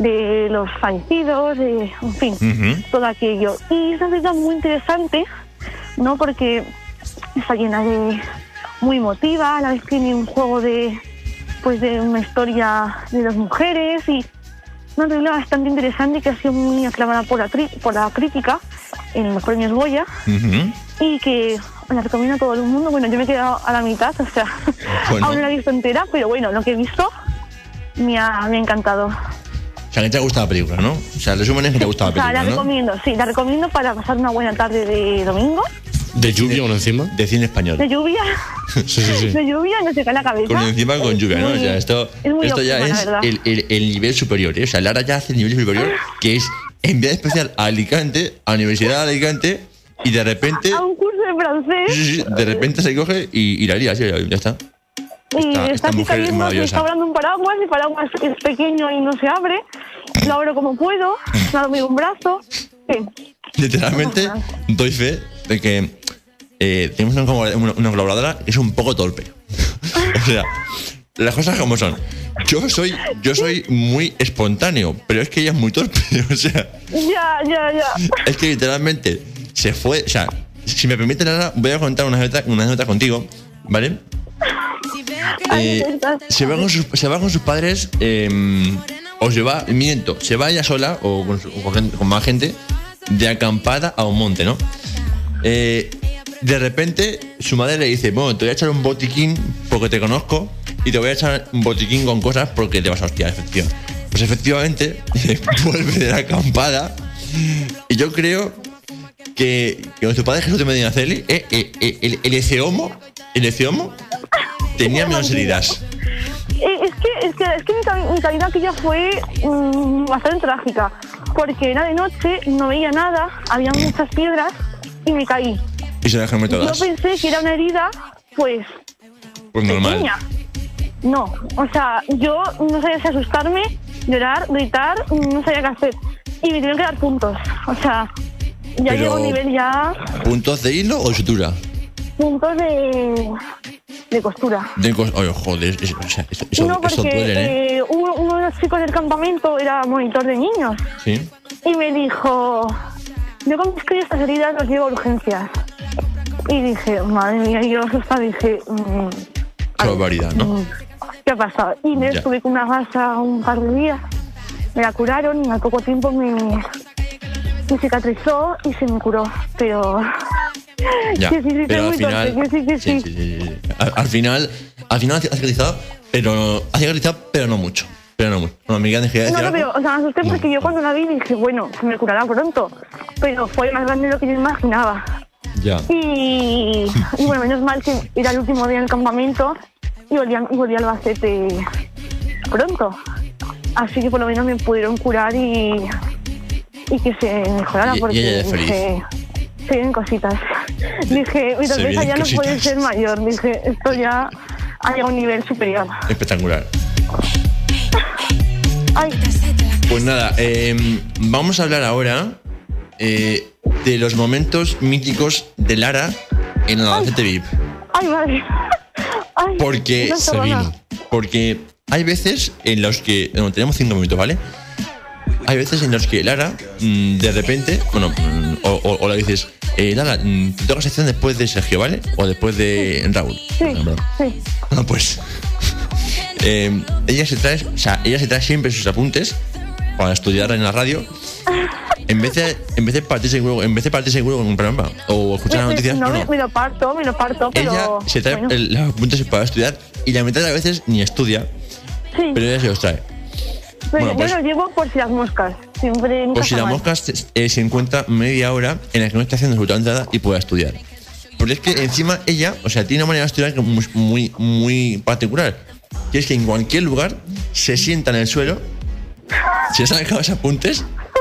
de los fallecidos, de, en fin, uh-huh. todo aquello. Y es una película muy interesante, ¿no? Porque está llena de, muy emotiva, a la vez tiene un juego de, pues de una historia de dos mujeres y una película bastante interesante que ha sido muy aclamada por la, tri- por la crítica en los premios Goya uh-huh. y que la recomiendo a todo el mundo. Bueno, yo me he quedado a la mitad, o sea, bueno. aún no la he visto entera, pero bueno, lo que he visto me ha, me ha encantado. O sea, que te ha gustado la película, ¿no? O sea, el resumen es que te ha gustado la película, o sea, la ¿no? recomiendo, sí, la recomiendo para pasar una buena tarde de domingo. ¿De lluvia o encima? De cine español. De lluvia. sí, sí, sí. De lluvia, no se cae la cabeza. Con encima con lluvia, ¿no? O sea, esto, es muy esto ya óptima, es el, el, el nivel superior, ¿eh? O sea, Lara ya hace el nivel superior, que es enviada especial a Alicante, a la Universidad de Alicante, y de repente... A un curso de francés. Sí, sí, de repente se coge y, y la lía, sí, ya está. Y esta, está, esta mujer es maravillosa. Está hablando un paraguas, el paraguas es pequeño y no se abre. Lo abro como puedo, me ha dormido un brazo. Sí. Literalmente doy fe de que eh, tenemos una, una, una colaboradora que es un poco torpe. O sea, las cosas como son. Yo soy, yo soy muy espontáneo, pero es que ella es muy torpe. O sea, ya, ya, ya. Es que literalmente se fue. O sea, si me permiten ahora, voy a contar una anécdota, una anécdota contigo, ¿vale? Eh, se, va con sus, se va con sus padres, eh, o se va, miento, se va ella sola o con, su, o con, con más gente de acampada a un monte, ¿no? Eh, de repente su madre le dice, bueno, te voy a echar un botiquín porque te conozco y te voy a echar un botiquín con cosas porque te vas a hostiar, efectivamente. Pues efectivamente vuelve de la acampada y yo creo que, que nuestro padre Jesús de Medinaceli, eh, eh, eh, el, el eceomo, el eceomo tenía menos heridas. Eh, es que, es que, es que mi, mi caída aquella fue mmm, bastante trágica, porque era de noche, no veía nada, había muchas piedras y me caí. ¿Y se dejaron todas? Yo pensé que era una herida, pues, pues normal. Pequeña. No, o sea, yo no sabía si asustarme, llorar, gritar, no sabía qué hacer. Y me tuvieron que dar puntos, o sea, ya llegó a un nivel ya... ¿Puntos de hilo o de sutura? Puntos de... de costura. De cos- oh, joder, eso, eso, eso, no, porque eso duele, ¿eh? eh, uno, uno de los chicos del campamento era monitor de niños. Sí. Y me dijo, yo con mis críos estas heridas los llevo a urgencias. Y dije, madre mía, y yo asustada dije... Mmm, qué barbaridad, ¿no? Mmm, ¿qué ha pasado? Y me Ya. estuve con una gasa un par de días, me la curaron y al poco tiempo me, me cicatrizó y se me curó. Pero... Ya, que sí, sí, pero al muy final, torpe, que sí, que sí. sí, sí, sí, sí. Al, al final, al final ha cicatrizado, pero ha cicatrizado, pero no mucho, pero no mucho. Bueno, Miguel, ¿quería decir No, no, algo? pero, o sea, me asusté porque yo cuando la vi dije, bueno, se me curará pronto. Pero fue más grande de lo que yo imaginaba. Ya. Y, y bueno, menos mal que era el último día en el campamento y volví, a, y volví al Albacete pronto. Así que por lo menos me pudieron curar y, y que se mejorara Y- y porque ella es feliz. dije, se vienen cositas. Dije, mi Se sorpresa vienen ya no puede cositas. ser mayor. Dije, esto ya ha llegado a un nivel superior. Espectacular. Ay. Pues nada, eh, vamos a hablar ahora eh, de los momentos míticos de Lara en el Albacete V I P. Ay, madre. Ay, Porque no, se perdona. vino. Porque hay veces en los que. No, tenemos cinco minutos, ¿vale? Hay veces en los que Lara, mmm, de repente, bueno, mmm, o, o, o le dices, eh, Lara, mmm, te toca sección después de Sergio, ¿vale? O después de Raúl. Sí, No, sí. no, pues. eh, ella se trae, o sea, ella se trae siempre sus apuntes para estudiar en la radio. En vez de, en vez de partirse el huevo, en vez de partirse el huevo en un programa o escuchar las noticias, No, no, me, no. me lo parto, me lo parto, pero... Ella se trae bueno. el- los apuntes para estudiar y la mitad de las veces ni estudia, Sí, pero ella se los trae. pero bueno, pues- yo lo llevo por si las moscas. Siempre nunca O si está la mal. mosca se, eh, se encuentra media hora en la que no está haciendo absolutamente nada y pueda estudiar. Porque es que encima ella, o sea, tiene una manera de estudiar que muy, muy, muy particular. Que es que en cualquier lugar se sienta en el suelo, se saca los apuntes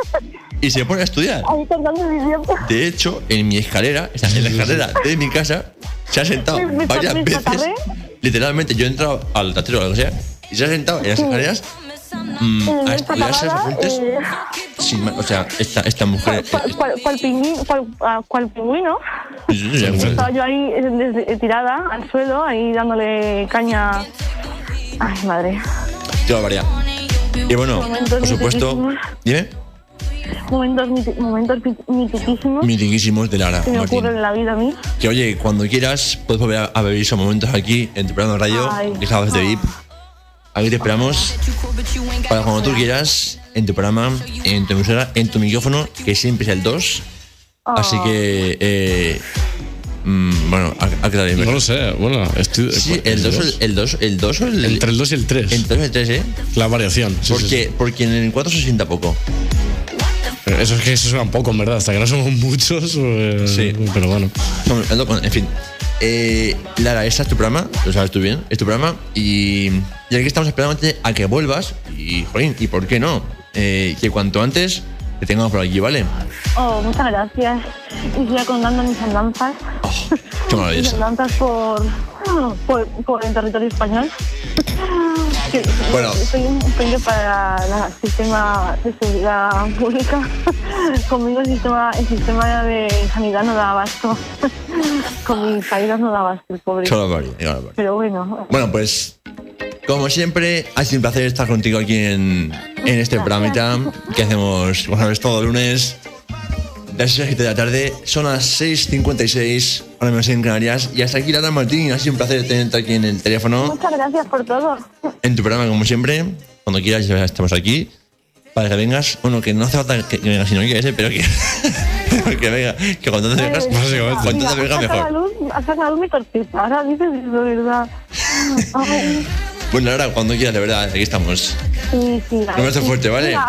y se pone a estudiar. Ahí cargando mi tiempo. De hecho, en mi escalera, o sea, en la escalera de mi casa, se ha sentado Me- me- varias me veces. patarré. Literalmente, yo he entrado al trastero o lo que sea y se ha sentado en las escaleras mm, a estudiarse los apuntes. Eh, sin ma- o sea, esta, esta mujer. cual, cual, cual pingüino, cual, ah, cual pingüino. Estaba yo ahí eh, desde- tirada al suelo, ahí dándole caña. Ay, madre. Qué barbaridad. Y bueno, Momentos por supuesto, mitiquísimos. dime, Momentos, miti- momentos miti- mitiquísimos mitiquísimos de Lara que me Martín. ocurren en la vida a mí. Que oye, cuando quieras, puedes volver a, a vivir esos momentos aquí en tu programa de radio, Ay. que es Albacete V I P. Aquí te esperamos para cuando tú quieras, en tu programa, en tu emisora, en tu micrófono, que siempre es el dos. Así que, eh, mm, bueno, ¿a, a qué tal? No lo sé, bueno, estoy. Sí, el dos, el, el dos, el dos o el... Entre el dos y el tres. Entre el dos y el tres, ¿eh? La variación. Sí, porque, sí, sí. porque en el cuatro se sienta poco. Eso es que eso suena un poco, en verdad. Hasta que no somos muchos. Pues, Sí. Pero bueno. No, es lo- En fin. Eh, Lara, este es tu programa, lo sabes tú bien, es tu programa. Y, y aquí estamos esperando a que vuelvas. Y, jolín, ¿y por qué no? Eh, que cuanto antes te tengamos por aquí, ¿vale? Oh, muchas gracias. Y siga contando mis andanzas. Qué Mis maravilloso. andanzas por, por, por el territorio español. Que Bueno. Soy un peligro para el sistema de seguridad pública. Conmigo el sistema, el sistema de sanidad no da abasto. Con mis caídas no da abasto, el pobre. Qué barbaridad, qué barbaridad. Pero bueno. Bueno, pues, como siempre, ha sido un placer estar contigo aquí en, en este programita que hacemos, bueno, es todo lunes, de las seis a las siete de la tarde. Son las seis cincuenta y seis, ahora mismo en Canarias. Y hasta aquí, Lara Martín, ha sido un placer tenerte aquí en el teléfono, Muchas gracias por todo. en tu programa, como siempre. Cuando quieras, ya estamos aquí. Para que vengas, bueno, que no hace falta que, que vengas si no quieres, ¿eh? Pero que, que venga, que cuando te vengas, Básicamente. cuando te vengas Hasta la mejor. luz, hasta la luz me torpeza. Ahora dices eso, ¿verdad? Ay, Bueno, Lara, cuando quieras, de verdad, aquí estamos. sí, sí. Un abrazo fuerte, ¿vale? Mira,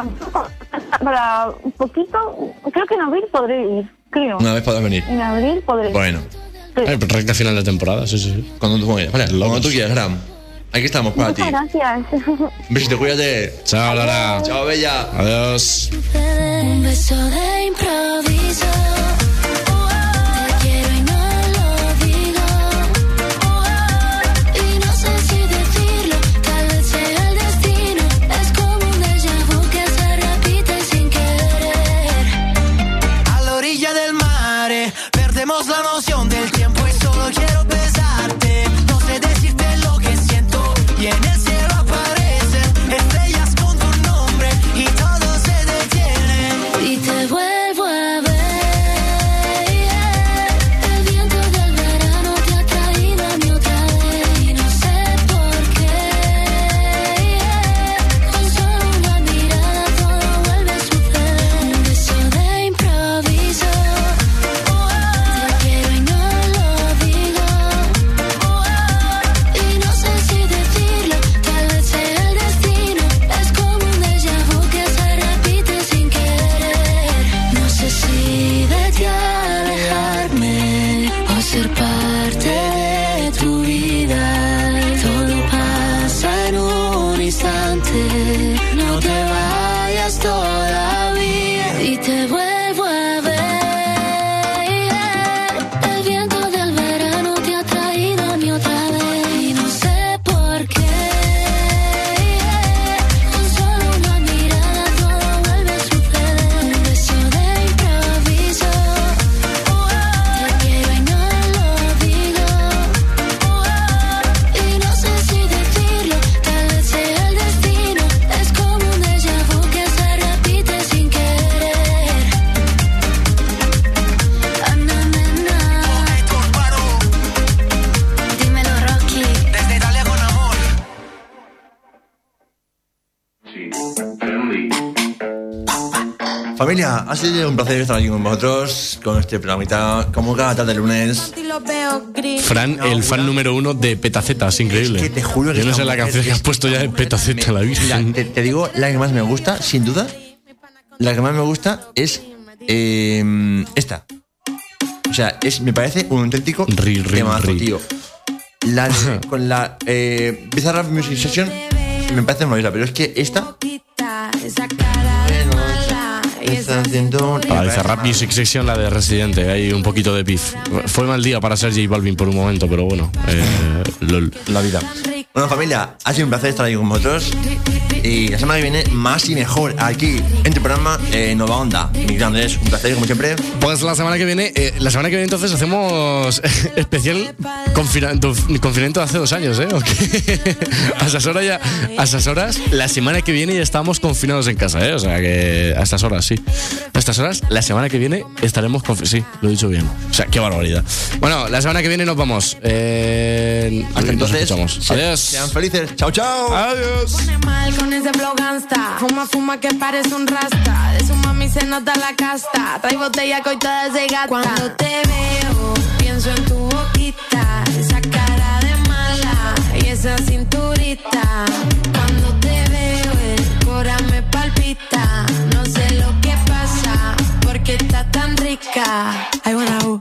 para un poquito, creo que en abril podré ir. Creo. Una vez podrás venir. En abril podré ir. Bueno, Sí. Ay, pero recta final de temporada, sí, sí. sí. cuando tú quieras, ¿vale? Locos. Cuando tú quieras, Lara. Aquí estamos para ti. Muchas gracias. Un besito, cuídate. Chao, Lara. Chao, bella. Adiós. Un beso de improviso. Te quiero y no lo digo. Y no sé si decirlo, tal vez sea el destino. Es como un déjà vu que se repite sin querer. A la orilla del mar, eh, perdemos la noción del tiempo y solo quiero besarte. No sé decirte lo que siento y en el cielo aparecen estrellas con tu nombre y todo se detiene. Y te vuelvo a ver. Familia, ha sido un placer estar aquí con vosotros, con este programita, como cada tarde de lunes. Fran, el fan número uno de Petaceta, es increíble. Es que te juro que yo no sé la mujer canción que has puesto ya de Petaceta, la vista. Mira, te, te digo, la que más me gusta, sin duda, la que más me gusta es eh, esta. O sea, es, me parece un auténtico ri, ri, temazo, ri. tío. La de- con la eh, Bizarrap Music Session me parece maravillosa, pero es que esta... Está haciendo... La Bizarrap Music Section, la de Residente, hay un poquito de beef. Fue mal día para ser J Balvin por un momento, pero bueno, eh, lol. La vida. Bueno, familia, ha sido un placer estar aquí con vosotros. Y la semana que viene, más y mejor, aquí en tu programa eh, Nova Onda. Miguel Andrés, un placer, como siempre. Pues la semana que viene, eh, la semana que viene entonces hacemos especial confinamiento, confinamiento de hace dos años, ¿eh? ¿O qué? A esas horas ya, a esas horas, la semana que viene ya estamos confinados en casa, ¿eh? O sea que a estas horas, sí. A estas horas, la semana que viene estaremos confinados. Sí, lo he dicho bien. O sea, qué barbaridad. Bueno, la semana que viene nos vamos. Eh, Hasta entonces, nos se- Adiós. sean felices. Chao, chao. Adiós. Pone mal con ese flow gangsta. Fuma, fuma que parece un rasta. De su mami se nota la casta. Trae botella que hoy toda se gasta. Cuando te veo, pienso en tu boquita. Esa cara de mala y esa cinturita. Cuando te veo, el corazón me palpita. No sé lo que pasa, porque está tan rica. I wanna go.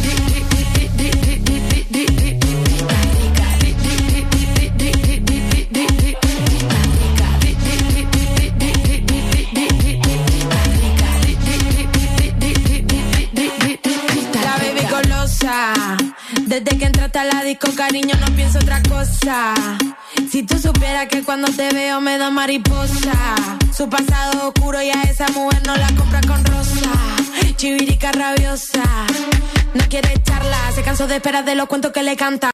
La baby golosa. Desde que entraste a la disco, cariño, no pienso otra cosa. Si tú supieras que cuando te veo me da mariposa. Su pasado oscuro y a esa mujer no la compra con rosa. Chivirica rabiosa. No quiere echarla, se cansó de esperar de los cuentos que le canta.